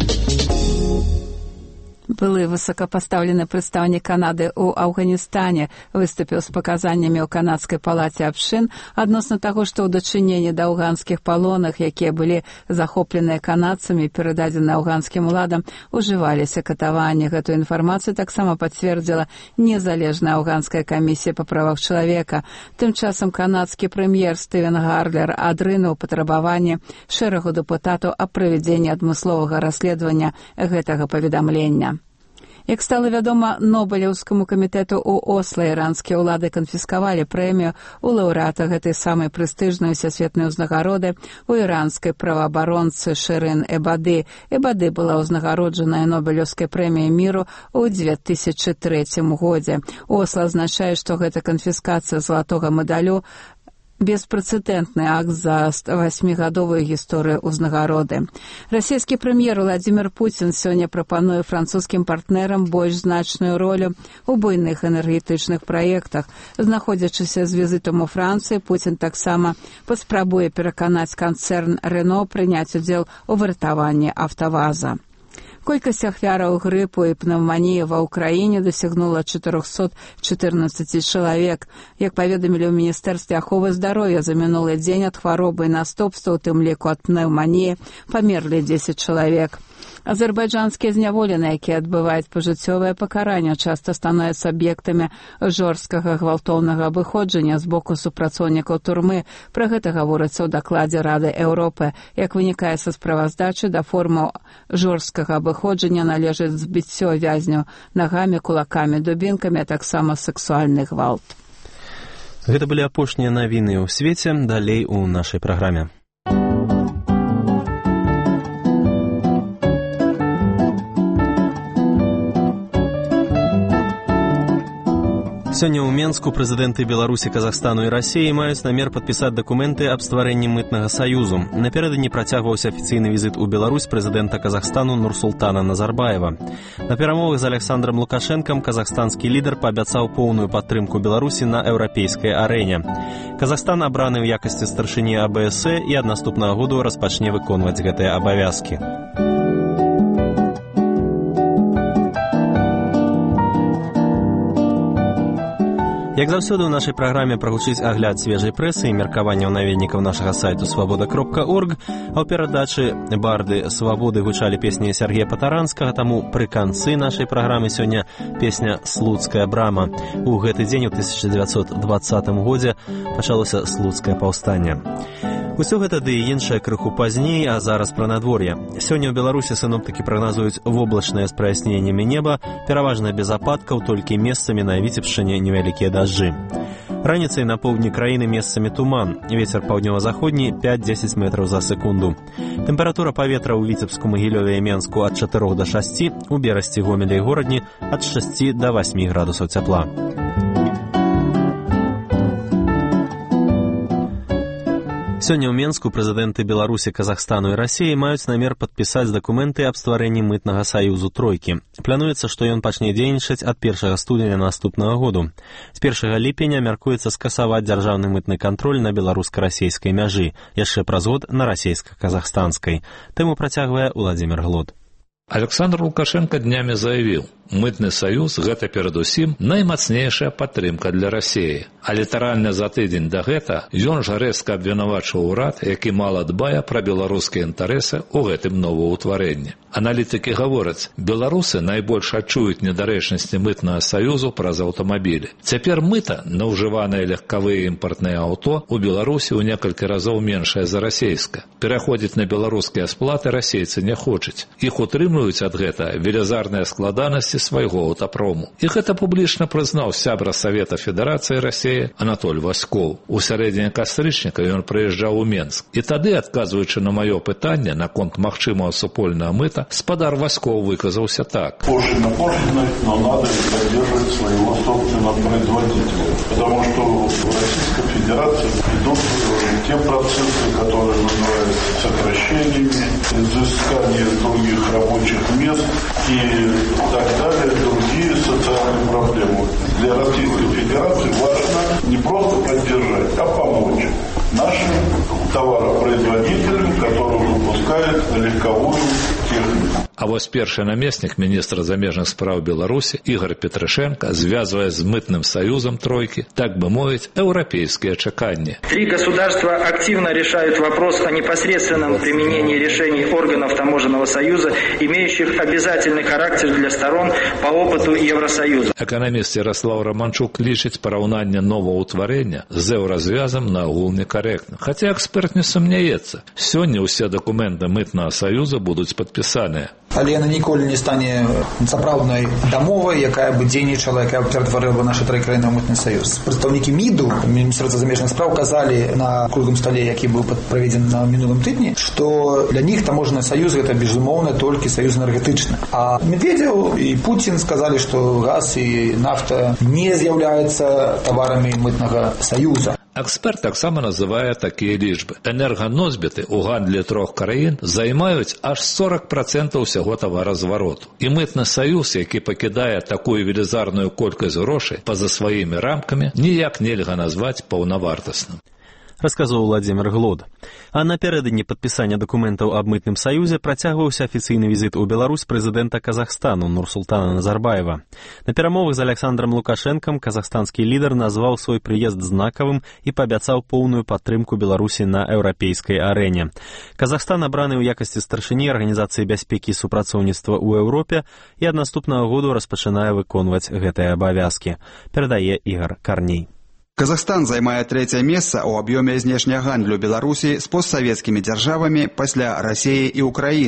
Былы высокапастаўлены прадстаўнік Канады ў Афганістане выступіў з паказаннямі ў канадскай палаце абшчын адносна таго, што ў дачыненні да афганскіх палонах, якія былі захопленыя канадцамі і перададзены афганскім уладам, ужываліся катаванні. Гэтую інфармацыю таксама пацвердзіла незалежная афганская камісія па правах чалавека. Тым часам канадскі прэм'ер Стывен Гарлер адрынуў патрабаванне шэрагу дэпутатаў аб правядзенні адмысловага расследавання гэтага паведамлення. Як стала вядома, Нобелеўскаму камітэту ў Осла іранскія ўлады канфіскавалі прэмію у лаўрэата гэтай самай прэстыжнай усесветнай узнагароды у іранскай праваабаронцы Шырын Эбады. Эбады была ўзнагароджаная Нобелеўскай прэміяй міру ў дзве тысячы трэцім годзе. Осла азначае, што гэта канфіскацыя залатога медалю беспрэцэдэнтны акт за васьмігадовую гісторыю ўзнагароды. Расійскі прэм'ер Владзімір Пуцін сёння прапануе французскім партнерам больш значную ролю ў буйных энергетычных праектах. Знаходзячыся з візітам у Францыі, Пуцін таксама паспрабуе пераканаць канцэрн Рено прыняць удзел у выратаванні «АвтоВАЗа». Колькасць ахвяраў грыпу і пнеўманіі ва ўкраіне дасягнула чатырохсот чатырнаццаць чалавек. Як паведамілі ў Міністэрстве аховы здароўя, за мінулы дзень ад хваробы і наступства, у тым ліку ад пнеўманіі, памерлі дзесяць чалавек. Азербайджанскія зняволеныя, якія адбываюць пажыццёвае пакаранне, часта становяцца аб'ектамі жорсткага гвалтоўнага абыходжання з боку супрацоўнікаў турмы. Пра гэта гаворыцца ў дакладзе Рады Еўропы. Як вынікае са справаздачы, да формаў жорсткага абыходжання належыць збіццё вязняў нагамі, кулакамі, дубінкамі, а таксама сексуальны гвалт. Гэта былі апошнія навіны ў свеце. Далей у нашай праграме. Сёння ў Менску прэзідэнты Беларусі, Казахстану і Расіі маюць намер падпісаць дакументы аб стварэнні мытнага саюзу. Напярэдадні працягваўся афіцыйны візіт у Беларусь прэзідэнта Казахстану Нурсултана Назарбаева. На перамовах з Александром Лукашэнкам казахстанскі лідар паабяцаў поўную падтрымку Беларусі на еўрапейскай арэне. Казахстан абраны ў якасці старшыні А Бэ Эс Э і ад наступнага году распачне выконваць гэтыя абавязкі. Як заўсёды ў нашай праграме прагучыць агляд свежай прэсы і меркаванняў наведнікаў нашага сайту свабода кропка орг, а ў перадачы «Барды свабоды» гучалі песні Сергея Патаранскага, таму пры канцы нашай праграмы сёння песня «Слуцкая брама». У гэты дзень у тысяча дзевяцьсот дваццатым годзе пачалося Слуцкае паўстанне. Усё гэта ды і іншае крыху пазней, а зараз пра надвор'е. Сёння ў Беларусі сіноптыкі прагназуюць воблачнае з праясненнямі неба, пераважна без ападкаў, толькі месцамі на Віцебшчыне невялікія дажджы. Раніцай на поўдні краіны месцамі туман, вецер паўднёва-заходні пяць-дзесяць метраў за секунду. Тэмпература паветра ў Віцебску, Магілёве і Менску ад чатырох да шасці, у Берасці, Гомелі і Горадні ад шасці да васьмі градусаў цяпла. Сёння ў Менску прэзідэнты Беларусі, Казахстану і Расіі маюць намер падпісаць дакументы аб стварэнні мытнага саюзу тройкі. Плануецца, што ён пачне дзейнічаць ад першага студзеня наступнага году. З першага ліпеня мяркуецца скасаваць дзяржаўны мытны кантроль на беларуска-расейскай мяжы, яшчэ праз год на расейска-казахстанскай. Тэму працягвае Уладзімір Глод. Александр Лукашенко днямі заявіў, мытны саюз – гэта перадусім наймацнейшая падтрымка для Расіі. А літаральна за тыдзень да гэта ён жа рэзка абвінавачваў урад, які мала дбае пра беларускія інтарэсы ў гэтым новаўтварэнні. Аналітыкі гавораць, беларусы найбольш адчуюць недарэчнасці мытнага саюзу праз аўтамабілі. Цяпер мыта на ўжываныя легкавыя імпартныя аўто ў Беларусі ў некалькі разоў меншае за расейска. Пераходзіць на беларускія сплаты расейцы не хочуць. Іх утрымліваюць ад гэта велізарныя складанасці свайго аўтапрому. І гэта публічна прызнаў сябра Савета Федэрацыі Расіі Анатоль Васькоў. У сярэдзіне кастрычніка ён прыязджаў у Менск. І тады, адказваючы на маё пытанне наконт магчымага супольнага мыта, спадар Васькоў выказаўся так. Пошлина пошлиной, но надо поддерживать своего собственного производителя. Потому что в Российской Федерации идут те процессы, которые называются сокращениями, изыскание других рабочих мест и так далее, другие социальные проблемы. Для Российской Федерации важно не просто поддержать, а помочь нашим товаропроизводителям, которые выпускают легковую технику. А вось першы намеснік міністра замежных спраў Беларусі Ігор Петрашенко звязвае з мытным союзом тройки, так бы мовить, европейские чеканни. Три государства активно решают вопрос о непосредственном применении решений органов таможенного союза, имеющих обязательный характер для сторон по опыту Евросоюза. Экономист Ярослав Романчук лічыць параўнанне новаўтварэння з еўразвязам наогул некорректно. Хотя эксперт не сумняецца. Сёння ўсе документы мытнага союза будуць падпісаныя. Але яна ніколі не стане сапраўднай дамовай, якая бы дзейнічала, якая бы ператварыла нашы тры краіны ў мытны саюз. Прадстаўнікі МІДу, Міністэрства замежных спраў, казалі на круглым стале, які быў праведзены на мінулым тыдні, што для них таможенны саюз гэта безумоўна толькі саюз энергетычны. А Медведзеў і Путін сказалі, што газ і нафта не з'яўляюцца таварамі мытнага саюза. Эксперт таксама называе такія лічбы. Энерганосьбіты ў гандлі трох краін займаюць аж сорок процентаў усяго таваразвароту. І мытны саюз, які пакідае такую велізарную колькасць грошай па-за сваімі рамкамі, ніяк нельга назваць паўнавартасным. Расказаў Уладзімір Глод. А напярэдадні падпісання дакументаў аб мытным саюзе працягваўся афіцыйны візіт у Беларусь прэзідэнта Казахстану Нурсултана Назарбаева. На перамовах з Александром Лукашэнкам казахстанскі лідар назваў свой прыезд знакавым і паабяцаў поўную падтрымку Беларусі на еўрапейскай арэне. Казахстан абраны ў якасці старшыні Арганізацыі бяспекі і супрацоўніцтва ў Еўропе і ад наступнага году распачынае выконваць гэтыя абавязкі. Перадае Ігор Карней. Казахстан займае трэцяе месца ў аб'ёме знешняга гандлю Беларусі з постсавецкімі дзяржавамі пасля Расіі і Украіны.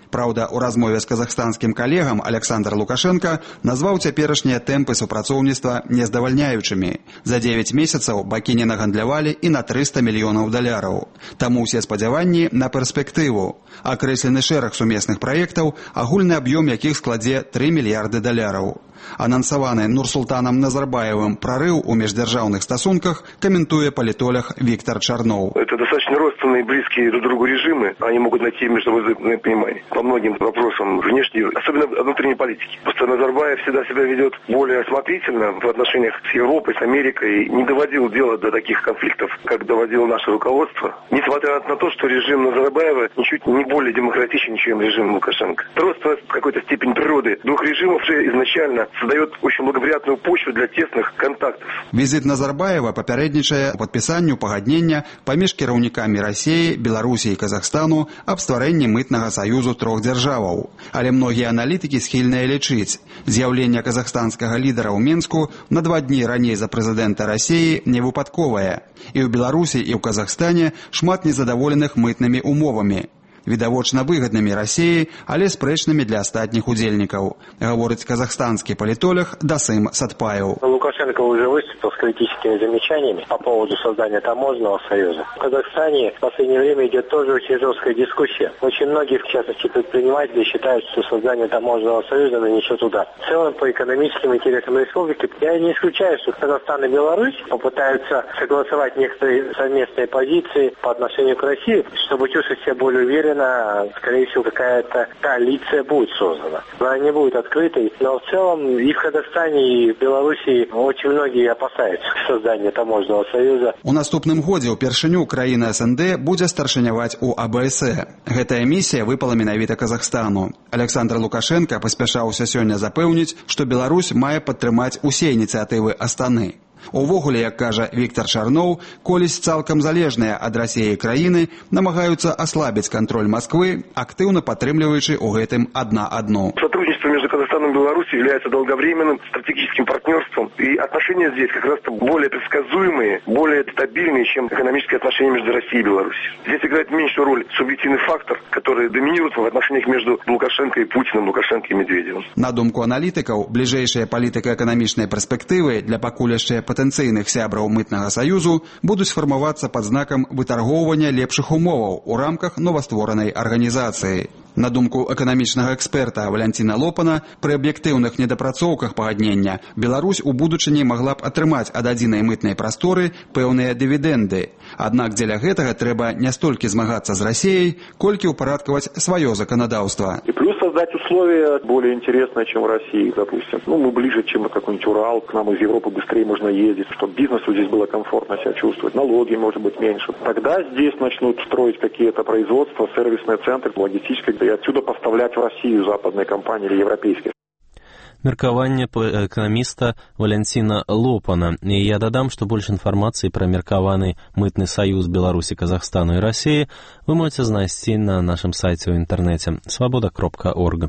Праўда, у размове з казахстанскім калегам Александр Лукашенко назваў цяперашнія тэмпы супрацоўніцтва нездавальняючымі. За дзевяць месяцаў бакі не нагандлявалі і на трыста мільёнаў даляраў. Таму ўсе спадзяванні на перспектыву. Акрэслены шэраг сумесных праектаў, агульны аб'ём якіх складзе тры мільярды даляраў. Анансаваны Нурсултанам Назарбаевым прорыв у междержавных стосунках комментует политолог Виктор Чернов. Это достаточно родственные и близкие друг другу режимы. Они могут найти между собой понимание по многим вопросам внешней, особенно внутренней политики. Просто Назарбаев всегда себя ведет более осмотрительно в отношениях с Европой, с Америкой. Не доводил дело до таких конфликтов, как доводило наше руководство. Несмотря на то, что режим Назарбаева ничуть не более демократичен, чем режим Лукашенко. Просто в какой-то степени природы двух режимов уже изначально создает очень благоприятную почву для тесных контактов. Визит Назарбаева папярэднічае падпісанню пагаднення паміж кіраўнікамі Расіі, Беларусі і Казахстану аб стварэнні мытнага саюзу трох дзяржаваў. Але многія аналітыкі схільныя лічыць, з'яўленне казахстанскага лідара ў Менску на два дні раней за прэзідэнта Расіі невыпадковае. І ў Беларусі, і ў Казахстане шмат незадаволеных мытнымі умовамі. Відавочна выгаднымі Расіі, але спрэчнымі для астатніх удзельнікаў, гаворыць казахстанскі палітолог Дасым Сатпаев. Лукашенко уже выступил с критическими замечаниями по поводу создания таможенного союза. В Казахстане в последнее время идет тоже очень жесткая дискуссия. Очень многие, в частности предприниматели, считают, что создание таможенного союза нанесет удар. В целом, по экономическим интересам республики, я не исключаю, что Казахстан и Беларусь попытаются согласовать некоторые совместные позиции по отношению к России, чтобы чувствовать себя более уверенно. Скорее всего, какая-то коалиция будет создана. Она не будет открытой, но в целом и в Казахстане, и в Беларуси очень многие опасаются создания таможенного союза. У наступным годзе ўпершыню краіна СНД будзе старшыняваць у АБСЭ. Гэтая місія выпала менавіта Казахстану. Александр Лукашенко паспяшаўся сёння запэўніць, што Беларусь мае падтрымаць усе ініцыятывы Астаны. Увогуле, як кажа Віктор Чарноў, колись цалкам залежныя ад Расіі краіны намагаюцца аслабіць кантроль Москвы, актыўна падтрымліваючы ў гэтым адна адну. Сотрудничество между Казахстаном и Беларусью является долговременным стратегическим партнерством, и отношения здесь как раз более предсказуемые, более стабильные, чем экономические отношения между Россией и Беларусью. Здесь играет меньшую роль субъективный фактор, который доминирует в отношениях между Лукашенко и Путиным, Лукашенко и Медведевым. На думку аналітыкаў, бліжэйшыя палітыка-эканамічныя перспектывы для пакуль яшчэ патэнцыйных сябраў мытнага саюзу будуць фармавацца пад знакам вытаргоўвання лепшых умоваў у рамках новастворанай арганізацыі. На думку эканамічнага эксперта Валянціна Лопана, пры аб'ектыўных недапрацоўках пагаднення Беларусь у будучыні магла б атрымаць ад адзінай мытнай прасторы пэўныя дывідэнды. Аднак дзеля гэтага трэба не столькі змагацца з Расіяй, колькі ўпарадкаваць сваё заканадаўства. И плюс создать условия более интересные, чем в России, допустим. Ну, мы ближе, чем какой-нибудь Урал, к нам из Европы быстрее можно ездить, чтобы бизнесу здесь было комфортно себя чувствовать, налоги, может быть, меньше. Тогда здесь начнут строить какие-то производства, сервисные центры, логистические, и отсюда поставлять в Россию западные компании или европейские. Меркаванне эканаміста Валянціна Лопана. І я дадам, што больш інфармацыі пра меркаваны мытны саюз Беларусі, Казахстану і Расіі вы можаце знайсці на нашым сайце ў інтэрнэце свабода кропка орг.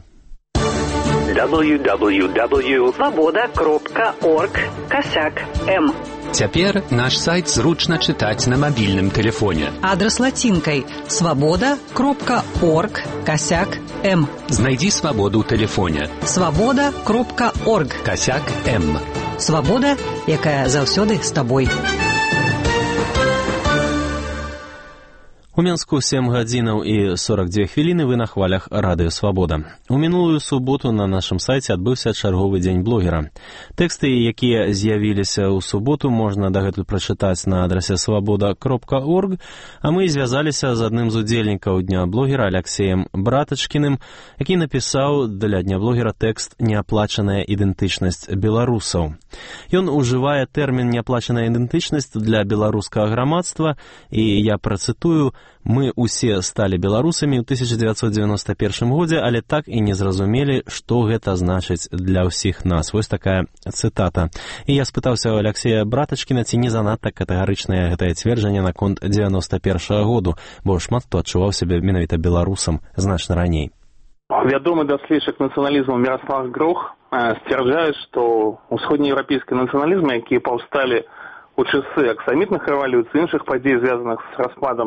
дабл ю дабл ю дабл ю кропка свабода кропка орг касяк эм. Цяпер наш сайт зручна чытаць на мабільным тэлефоне. Адрас лацінкай свабода кропка орг касяк эм. Знайдзі свабоду ў тэлефоне. свабода кропка орг касяк эм. Свабода, якая заўсёды з табой. У Менску сем гадзінаў і сорок дзве хвіліны вы на хвалях радыё «Свабода». У мінулую суботу на нашым сайце адбыўся чарговы дзень блогера. Тэксты, якія з'явіліся ў суботу, можна дагэтуль прачытаць на адрасе свабода кропка орг, а мы звязаліся з адным з удзельнікаў Дня блогера Алексеем Братачкіным, які напісаў для Дня блогера тэкст «Неаплачаная ідэнтычнасць беларусаў». Ён ужывае тэрмін «неаплачаная ідэнтычнасць» для беларускага грамадства, і я працытую: «Мы усе сталі беларусамі ў тысяча дзевяцьсот дзевяноста першым годзе, але так і не зразумелі, што гэта значыць для ўсіх нас». Вось такая цытата. І я спытаўся ў Алексея Братачкіна, ці не занадта катэгарычнае гэтае цверджанне наконт дзевяноста першага году, бо шмат хто адчуваў сябе менавіта беларусам значна раней. Вядомы даследчык нацыяналізму Міраслав Грох сцвярджае, што усходнееўрапейскі нацыяналізм, якія паўсталі у часы аксамітных рэвалюцый, іншых падзей, звязаных з распадам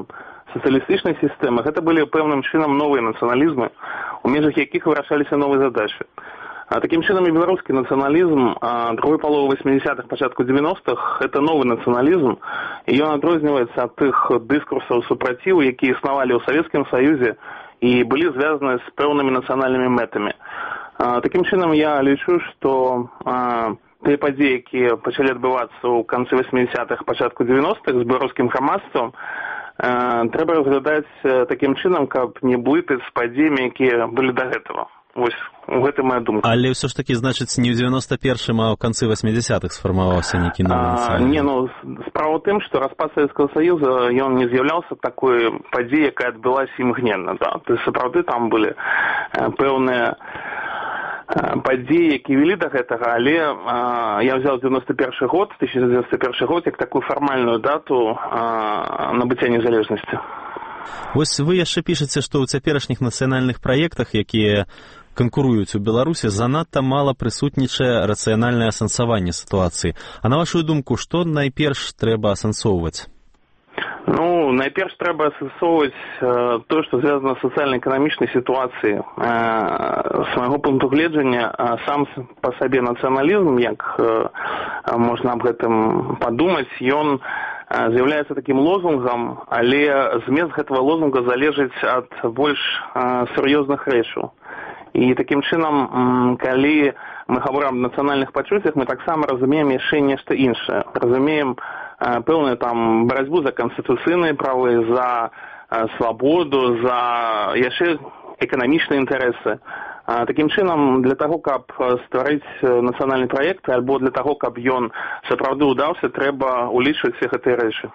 сацыялістычных сістэмах гэта былі пэўным чынам новыя нацыяналізмы, у межах якіх вырашаліся новыя задачы. Такім чынам і беларускі нацыяналізм другой паловы восьмідзясятых, пачатку дзевяностых это новы нацыяналізм, і ён адрозніваецца ад тых дыскурсаў супраціву, якія існавалі ў Савецкім Саюзе і былі звязаны з пэўнымі нацыянальнымі мэтамі. Такім чынам я лічу, што тыя падзеі, якія пачалі адбывацца ў канцы восьмідзясятых, пачатку дзевяностых з беларускім грамадствам, трэба разглядаць такім чынам, каб не блытаць з падзеямі, якія былі да гэтага. Вось, гэта моя думка. Але ўсё ж такі, значыць, не ў девяносто первым, а ў канцы восьмідзясятых сфармаваўся нейкі новы нацыяналізм. Не, ну, справа ў тым, што распад Савецкага Саюза, ён не з'яўляўся такой падзеяй, якая адбылася імгненна, да. То есть, сапраўды, там былі пэўныя падзеі, якія вялі да гэтага, але я ўзяў девяносто первый год, тысяча девятьсот девяносто первый год, як такую фармальную дату набыцця незалежнасці. Вось вы яшчэ пішаце, што ў цяперашніх нацыянальных праектах, якія канкуруюць у Беларусі, занадта мала прысутнічае рацыянальнае асэнсаванне сітуацыі. А на вашу думку, што найперш трэба асэнсоўваць? Ну, найперш трэба асэнсоўваць э, тое, што звязана з сацыяльна-эканамічнай сітуацыяй. Э, з майго пункту гледжання, э, сам па сабе нацыяналізм, як э, можна аб гэтым падумаць, ён з'яўляецца такім лозунгам, але змест гэтага лозунга залежыць ад больш э, сур'ёзных рэчаў. І такім чынам, калі мы гаворым аб нацыянальных пачуццях, мы таксама разумеем яшчэ нешта іншае. Разумеем э, пэўную там барацьбу за канстытуцыйныя правы, за э, свабоду, за яшчэ эканамічныя інтарэсы. Э, такім чынам, для таго, каб стварыць нацыянальны праект, альбо для таго, каб ён сапраўды ўдаўся, трэба улічваць все гэтыя рэчы.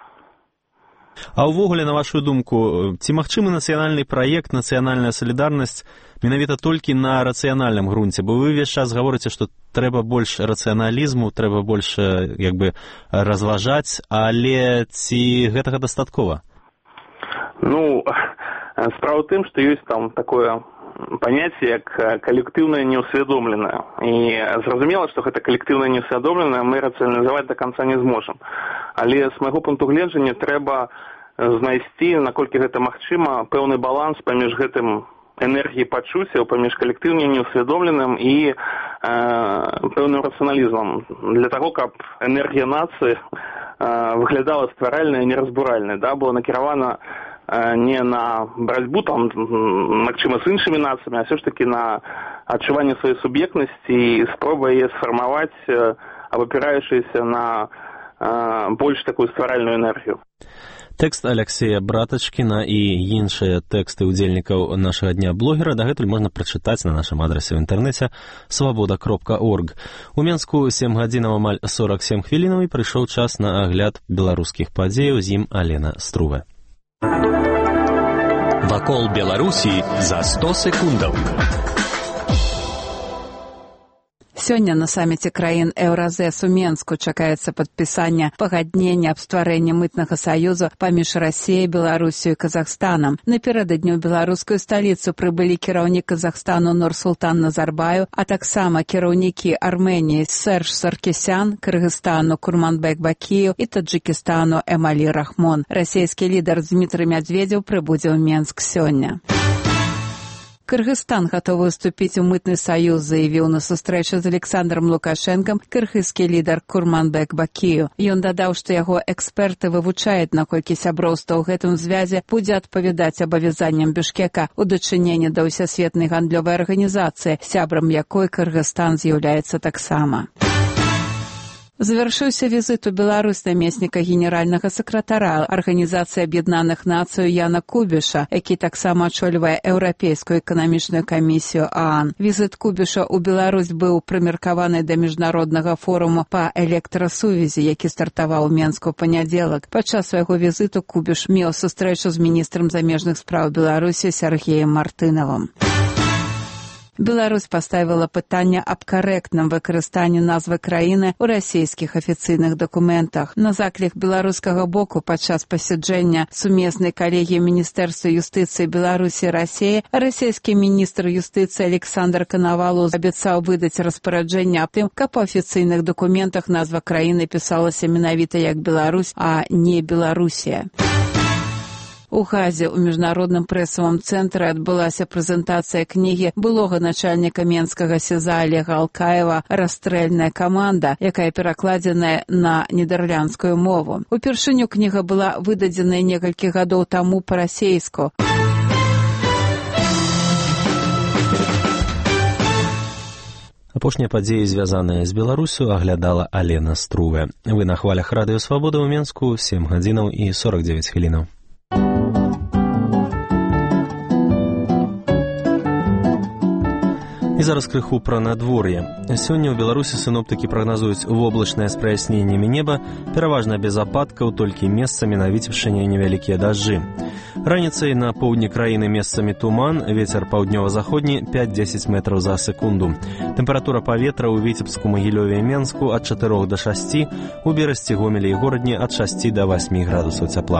А ўвогуле, на вашу думку, ці магчымы нацыянальны праект, нацыянальная салідарнасць менавіта толькі на рацыянальным грунце? Бо вы ўвесь час гаворыце, што трэба больш рацыяналізму, трэба больш як бы разважаць, але ці гэтага дастаткова? Ну, справа ў тым, што ёсць там такое паняцце, як калектыўнае неўсвядомленае. І зразумела, што гэта калектыўнае неўсвядомленае мы рацыяналізаваць да канца не зможам. Але з майго пункту гледжання трэба знайсці, наколькі гэта магчыма, пэўны баланс паміж гэтым энергіяй пачуццяў, паміж калектыўным неўсвядомленым і э, пэўным рацыяналізмам. Для таго, каб энергія нацыі э, выглядала стваральна і неразбуральна, да, была накіравана не на барацьбу там, магчыма, з іншымі нацыямі, а все ж таки на адчуванне сваёй суб'ектнасці і спроба яе сфармаваць, абапіраючыся на больш такую стваральную энергію. Тэкст Алексея Братачкіна і іншыя тэксты ўдзельнікаў нашага дня блогера дагэтуль можна прачытаць на нашым адрасе ў інтэрнэце свабода кропка орг. У Менску сем гадзінаў амаль сорок сем хвілінаў і прыйшоў час на агляд беларускіх падзеяў, з ім Алена Струве. Вакол Беларусі за сто секундаў. Сёння на саміце краін Еўразэс у Менску чакаецца падпісанне пагаднення аб стварэнні мытнага саюзу паміж Расіяй, Беларусю і Казахстанам. Напярэдадні ў беларускую сталіцу прыбылі кіраўнік Казахстану Нурсултан Назарбаев, а таксама кіраўнікі Арменіі Серж Саркісян, Кыргызстану Курманбек Бакіев і Таджикістану Эмалі Рахмон. Расійскі лідар Дмітрый Медведзеў прыбудзе ў Менск сёння. Кыргызстан гатовы ўступіць у мытны саюз, заявіў на сустрэчы з Александром Лукашенком кыргызскі лідар Курманбек Бакіев. Ён дадаў, што яго эксперты вывучаюць, наколькі сяброўства ў гэтым звязе будзе адпавядаць абавязанням Бішкека у дачыненні да ўсесветнай гандлёвай арганізацыі, сябрам якой Кыргызстан з'яўляецца таксама. Завяршыўся візіт у Беларусь намесніка генеральнага сакратара Арганізацыі Аб'яднаных Нацый Яна Кубіша, які таксама ачольвае Еўрапейскую эканамічную камісію ААН. Візіт Кубіша ў Беларусь быў прымеркаваны да міжнароднага форуму па электрасувязі, які стартаваў у Менску ў панядзелак. Падчас свайго візіту Кубіш меў сустрэчу з міністрам замежных спраў Беларусі Сергеем Мартынавым. Беларусь паставіла пытанне аб карэктным выкарыстанні назвы краіны ў расійскіх афіцыйных дакументах. На заклік беларускага боку падчас пасяджэння сумеснай калегіі Міністэрства юстыцыі Беларусі і Расіі расійскі міністр юстыцыі Александр Канавалу абяцаў выдаць распараджэнне аб тым, каб у афіцыйных дакументах назва краіны пісалася менавіта як Беларусь, а не Беларусія. У Газе ў міжнародным прэсавым цэнтры адбылася прэзентацыя кнігі былога начальніка менскага СІЗА Олега Алкаева «Расстрэльная каманда», якая перакладзеная на нідерландскую мову. Упершыню кніга была выдадзеная некалькі гадоў таму па-расейску. Апошнія падзеі, звязаныя з Беларусю, аглядала Алена Струве. Вы на хвалях Радыё Свабода ў Менску, сем гадзінаў і сорок дзевяць хвілінаў. І зараз крыху пра надвор'е. Сёння ў Беларусі сіноптыкі прагназуюць воблачнае з праясненнямі неба, пераважна без ападкаў, толькі месцамі на Віцебшчыне невялікія дажджы. Раніцай на поўдні краіны месцамі туман, вецер паўднёва-заходні пяць-дзесяць метраў за секунду. Тэмпература паветра ў Віцебску, Магілёве і Менску ад чатырох да шасці, у Берасці, Гомелі і Горадні ад шасці да васьмі градусаў цяпла.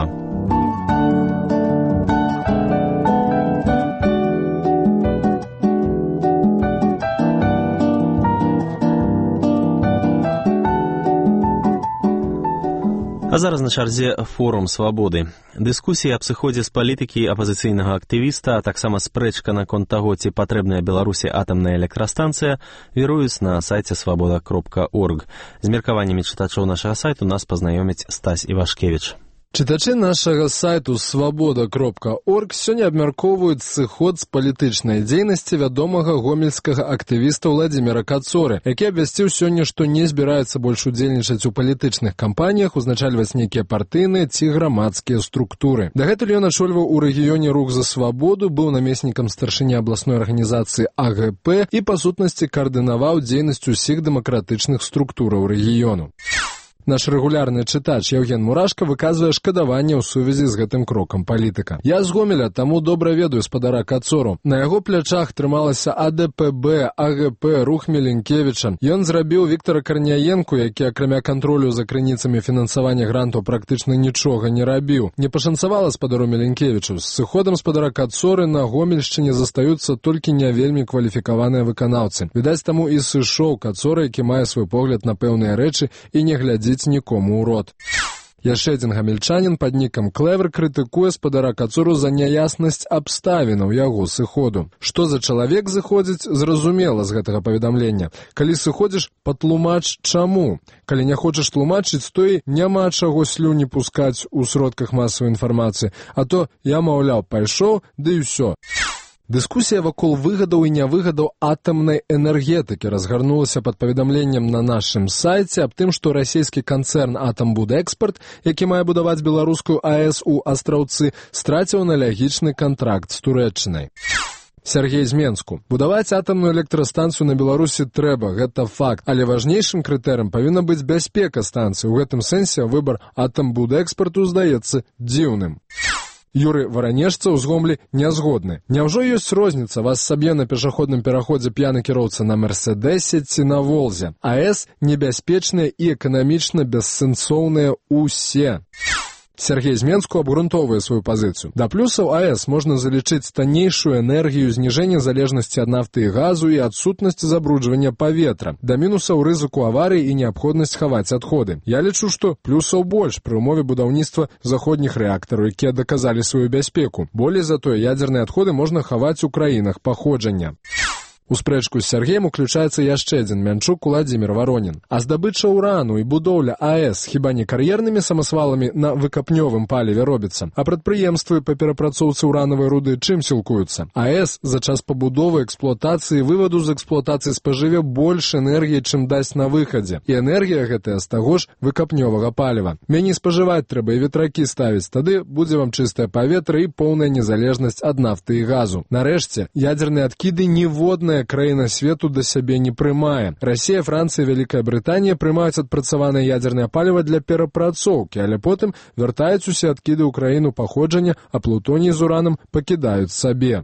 А зараз на чарзе форум «Свабоды». Дыскусіі аб сыходзе з палітыкі апазіцыйнага актывіста, а таксама спрэчка наконт таго, ці патрэбная Беларусі атамная электрастанцыя, віруюць на сайце свабода кропка орг. З меркаваннямі чытачоў нашага сайту нас пазнаёміць Стась Івашкевіч. Чытачы нашага сайту свабода кропка орг сёння абмяркоўваюць сыход з палітычнай дзейнасці вядомага гомельскага актывіста Владзіміра Кацоры, які абвясціў сёння, што не збіраецца больш удзельнічаць у палітычных кампаніях, узначальваць нейкія партыйныя ці грамадскія структуры. Дагэтуль ён ачольваў у рэгіёне рух за свабоду, быў намеснікам старшыні абласной арганізацыі А Гэ Пэ і, па сутнасці, каардынаваў дзейнасць усіх дэмакратычных структураў рэгіёну. Наш рэгулярны чытач Яўген Мурашка выказвае шкадаванне ў сувязі з гэтым крокам палітыка. Я з Гомеля, таму добра ведаю спадара Кацору. На яго плячах трымалася А Дэ Пэ Бэ, А Гэ Пэ, рух Міленкевіча. Ён зрабіў Віктара Карняенку, які, акрамя кантролю за крыніцамі фінансавання грантаў, практычна нічога не рабіў. Не пашанцавала спадару Міленкевічу. З сыходам спадара Кацоры на Гомельшчыне застаюцца толькі не вельмі кваліфікаваныя выканаўцы. Відаць, таму і сышоў Кацора, які мае свой погляд на пэўныя рэчы і не глядзіць нікому ў рот. Яшчэ адзін гамельчанін пад нікам Клевер крытыкуе спадара Кацору за няяснасць абставінаў яго сыходу. Што за чалавек зыходзіць, зразумела з гэтага паведамлення. Калі сыходзіш, патлумач чаму. Калі не хочаш тлумачыць, то і няма чаго слюні пускаць у сродках масавай інфармацыі, а то я, маўляў, пайшоў, ды і ўсё. Дыскусія вакол выгадаў і нявыгадаў атамнай энергетыкі разгарнулася пад паведамленнем на нашым сайце аб тым, што расійскі канцэрн «Атамбудэкспарт», які мае будаваць беларускую А Эс у Астраўцы, страціў аналагічны кантракт з Турэччынай. Сергей з Менску. Будаваць атамную электрастанцыю на Беларусі трэба, гэта факт, але важнейшым крытэрыем павінна быць бяспека станцыі. У гэтым сэнсе выбар «Атамбудэкспарту» здаецца дзіўным. Юрый Варанежцаў з Гомлі не згодны. Няўжо ёсць розніца, вас саб'е на пешаходным пераходзе п'яны кіроўца на Мерседесе ці на Волзе. А Эс небяспечныя і эканамічна бессэнсоўныя усе. Сергей з Менску абгрунтоўвае сваю пазіцыю. Да плюсаў А Эс можна залічыць таннейшую энергію, зніжэнне залежнасці ад нафты і газу і адсутнасць забруджвання паветра. Да мінусаў рызыку аварыі і неабходнасць хаваць адходы. Я лічу, што плюсаў больш пры ўмове будаўніцтва заходніх рэактараў, якія даказалі сваю бяспеку. Болей за тое, ядзерныя адходы можна хаваць у краінах паходжання. У спрэчку з Сергеем уключаецца яшчэ адзін мянчук Уладзімір Варонін. А здабыча ўрану і будоўля А Эс хіба не кар'ернымі самасваламі на выкапнёвым паліве робіцца? А прадпрыемствы па перапрацоўцы ўранавай руды чым сілкуюцца? А Эс за час пабудовы, эксплуатацыі, вываду з эксплуатацыі спажыве больш энергіі, чым дасць на выхадзе. І энергія гэтая з таго ж выкапнёвага паліва. Меней спажываць трэба і ветракі ставіць, тады будзе вам чыстае паветра і поўная незалежнасць ад нафты і газу. Нарэшце, ядзерныя адкіды ніводная краіна свету да сябе не прымае. Расія, Францыя, Вялікая Брытанія прымаюць адпрацаванае ядзернае паліва для перапрацоўкі, але потым вяртаюць усе адкіды ў краіну паходжання, а плутоній з уранам пакідаюць сабе.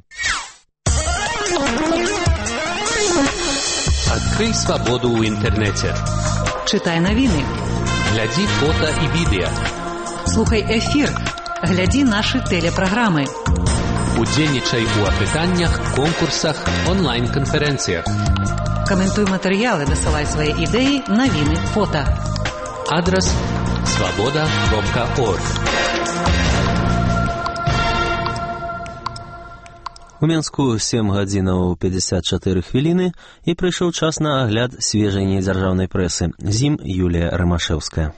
Адкрый свабоду ў інтэрнэце. Чытай навіны. Глядзі фота і відэа. Слухай эфір. Глядзі нашы тэлепраграмы. Удзельнічай у апытаннях, конкурсах, онлайн-канферэнцыях. Каментуй матэрыялы, дасылай свае ідэі, навіны, фота. Адрас свабода кропка орг. У Менску сем гадзінаў пятьдесят чатыры хвіліны і прыйшоў час на агляд свежай недзяржаўнай прэсы. З ім Юлія Рымашэўская.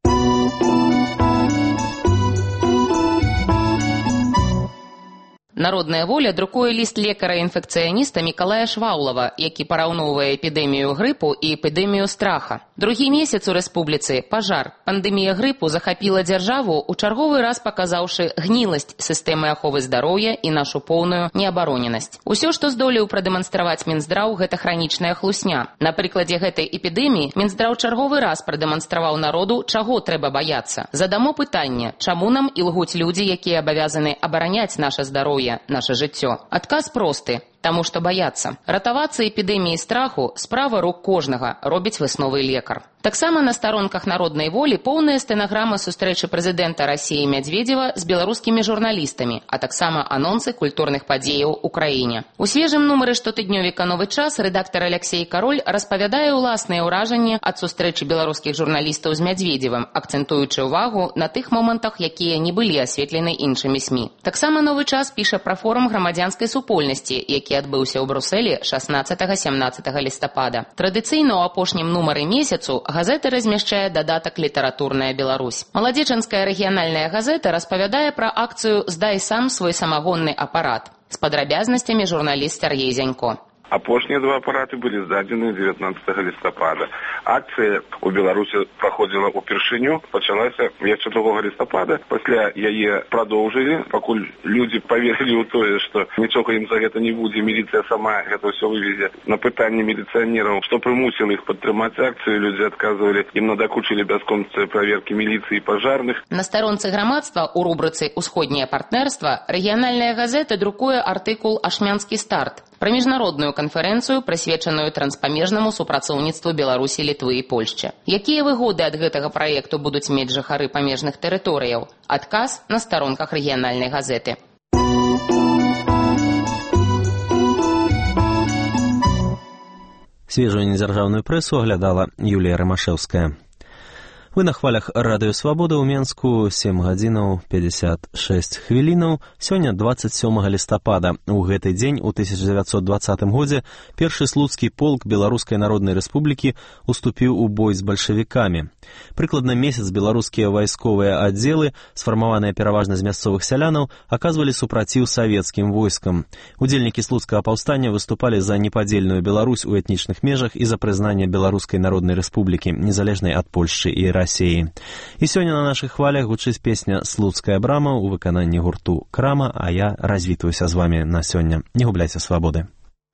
Народная воля друкуе ліст лекара-інфекцыяніста Мікалая Шваўлава, які параўноўвае эпідэмію грыпу і эпідэмію страха. Другі месяц у рэспубліцы пажар. Пандэмія грыпу захапіла дзяржаву, у чарговы раз паказаўшы гніласць сістэмы аховы здароўя і нашу поўную неабароненасць. Усё, што здолеў прадэманстраваць Мінздраў, гэта хранічная хлусня. На прыкладзе гэтай эпідэміі Мінздраў чарговы раз прадэманстраваў народу, чаго трэба баяцца. Задамо пытанне, чаму нам ілгуць людзі, якія абавязаны абараняць наша здароўе, наше жыццё. Адказ просты. Таму што баяцца. Ратавацца эпідэміі страху – справа рук кожнага, робіць высновы лекар. Таксама на старонках Народнай волі поўная стэнаграма сустрэчы прэзідэнта Расіі Мядзведзева з беларускімі журналістамі, а таксама анонсы культурных падзеяў у краіне. У свежым нумары штотыднёвіка «Новы час» рэдактар Аляксей Кароль распавядае ўласныя ўражанні ад сустрэчы беларускіх журналістаў з Мядзведзевым, акцэнтуючы ўвагу на тых момантах, якія не былі асветлены іншымі СМІ. Таксама «Новы час» піша пра форум грамадзянскай супольнасці, які адбыўся ў Брусэлі шаснаццатага-сямнаццатага лістапада. Традыцыйна ў апошнім нумары месяцу газета размяшчае дадатак «Літаратурная Беларусь». Маладзечанская рэгіянальная газета распавядае пра акцыю «Здай сам свой самагонны апарат». З падрабязнасцямі журналіст Сяргей Зянько. Апошнія два апараты былі здадзены дзевятнаццатага лістапада. Акцыя ў Беларусі праходзіла ўпершыню, пачалася яшчэ другога лістапада. Пасля яе прадоўжылі, пакуль людзі паверылі ў тое, што нічога ім за гэта не будзе, міліцыя сама гэта ўсё вывезе. На пытанне міліцыянераў, што прымусіла іх падтрымаць акцыю, людзі адказвалі, ім надакучылі бясконцыя праверкі міліцыі і пажарных. На старонцы грамадства ў рубрыцы «Усходняе партнерства» рэгіянальная газета друкуе артыкул «Ашмянскі старт» пра міжнародную канферэнцыю, прысвечаную транспамежнаму супрацоўніцтву Беларусі, Літвы і Польшчы. Якія выгоды ад гэтага праекту будуць мець жыхары памежных тэрыторыяў? Адказ на старонках рэгіянальнай газеты. Свежую недзяржаўную прэсу аглядала Юлія Рымашэўская. Вы на хвалях радыё Свабода ў Менску сем гадзінаў пятьдесят шесть хвілінаў. Сёння двадцать сёмага лістапада. У гэты дзень у тысяча дзевяцьсот двадцатым годзе першы слуцкі полк Беларускай Народнай Рэспублікі уступіў у бой з бальшавікамі. Прыкладна месяц беларускія вайсковыя аддзелы, сфармаваныя пераважна з мясцовых сялянаў, аказвалі супраціў савецкім войскам. Удзельнікі слуцкага паўстання выступалі за непадзельную Беларусь у этнічных межах і за прызнанне Беларускай Народнай Рэспублікі, незалежнай ад Польшчы і Расіі. І сёння на нашых хвалях гучыць песня «Слуцкая брама» у выкананні гурту «Крама», а я развітваюся з вами на сёння. Не губляйце свабоды.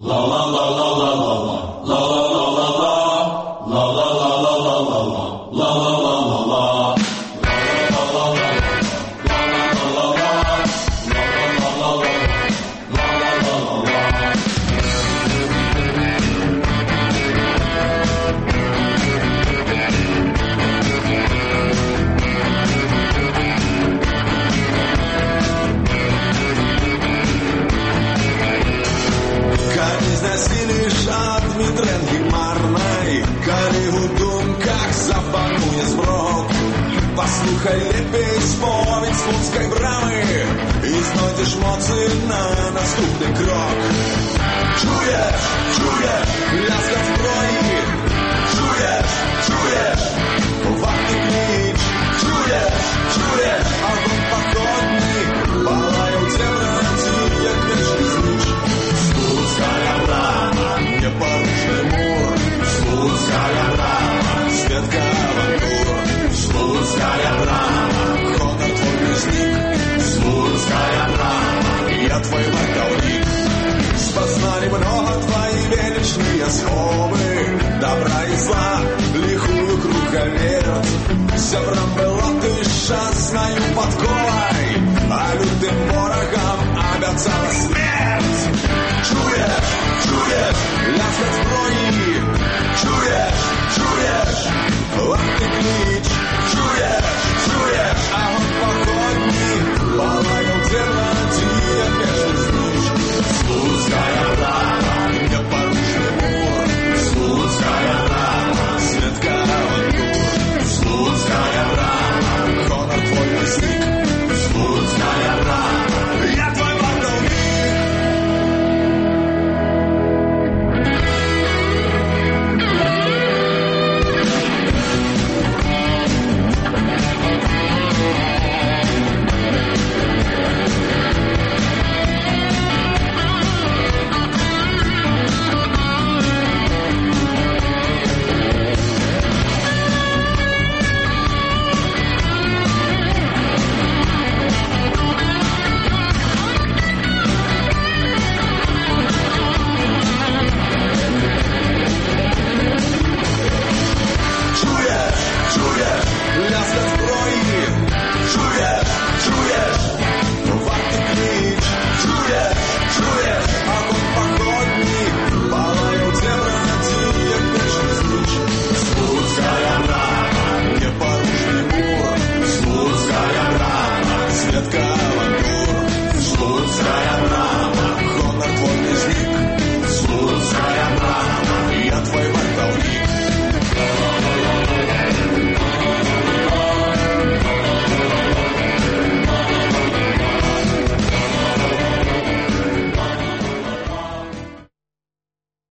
Паслухай лепей споведь слуцкай брамы і знойдзеш моцы на наступны крок. Чуеш, чуеш, ляскат зброі, чуеш, чуеш, варты кліч, чуеш, чуеш, агонь паходны, палае ў цемраці, як вечны знич. Слуцкая брама, непарушны мур, слуцкая брама, светка авантур. Слуцкая брама, хонор твой близник. Слуцкая брама, я твой вартовник. Спознали много твои величные сховы, добра и зла, лихую круговерт. Сябрам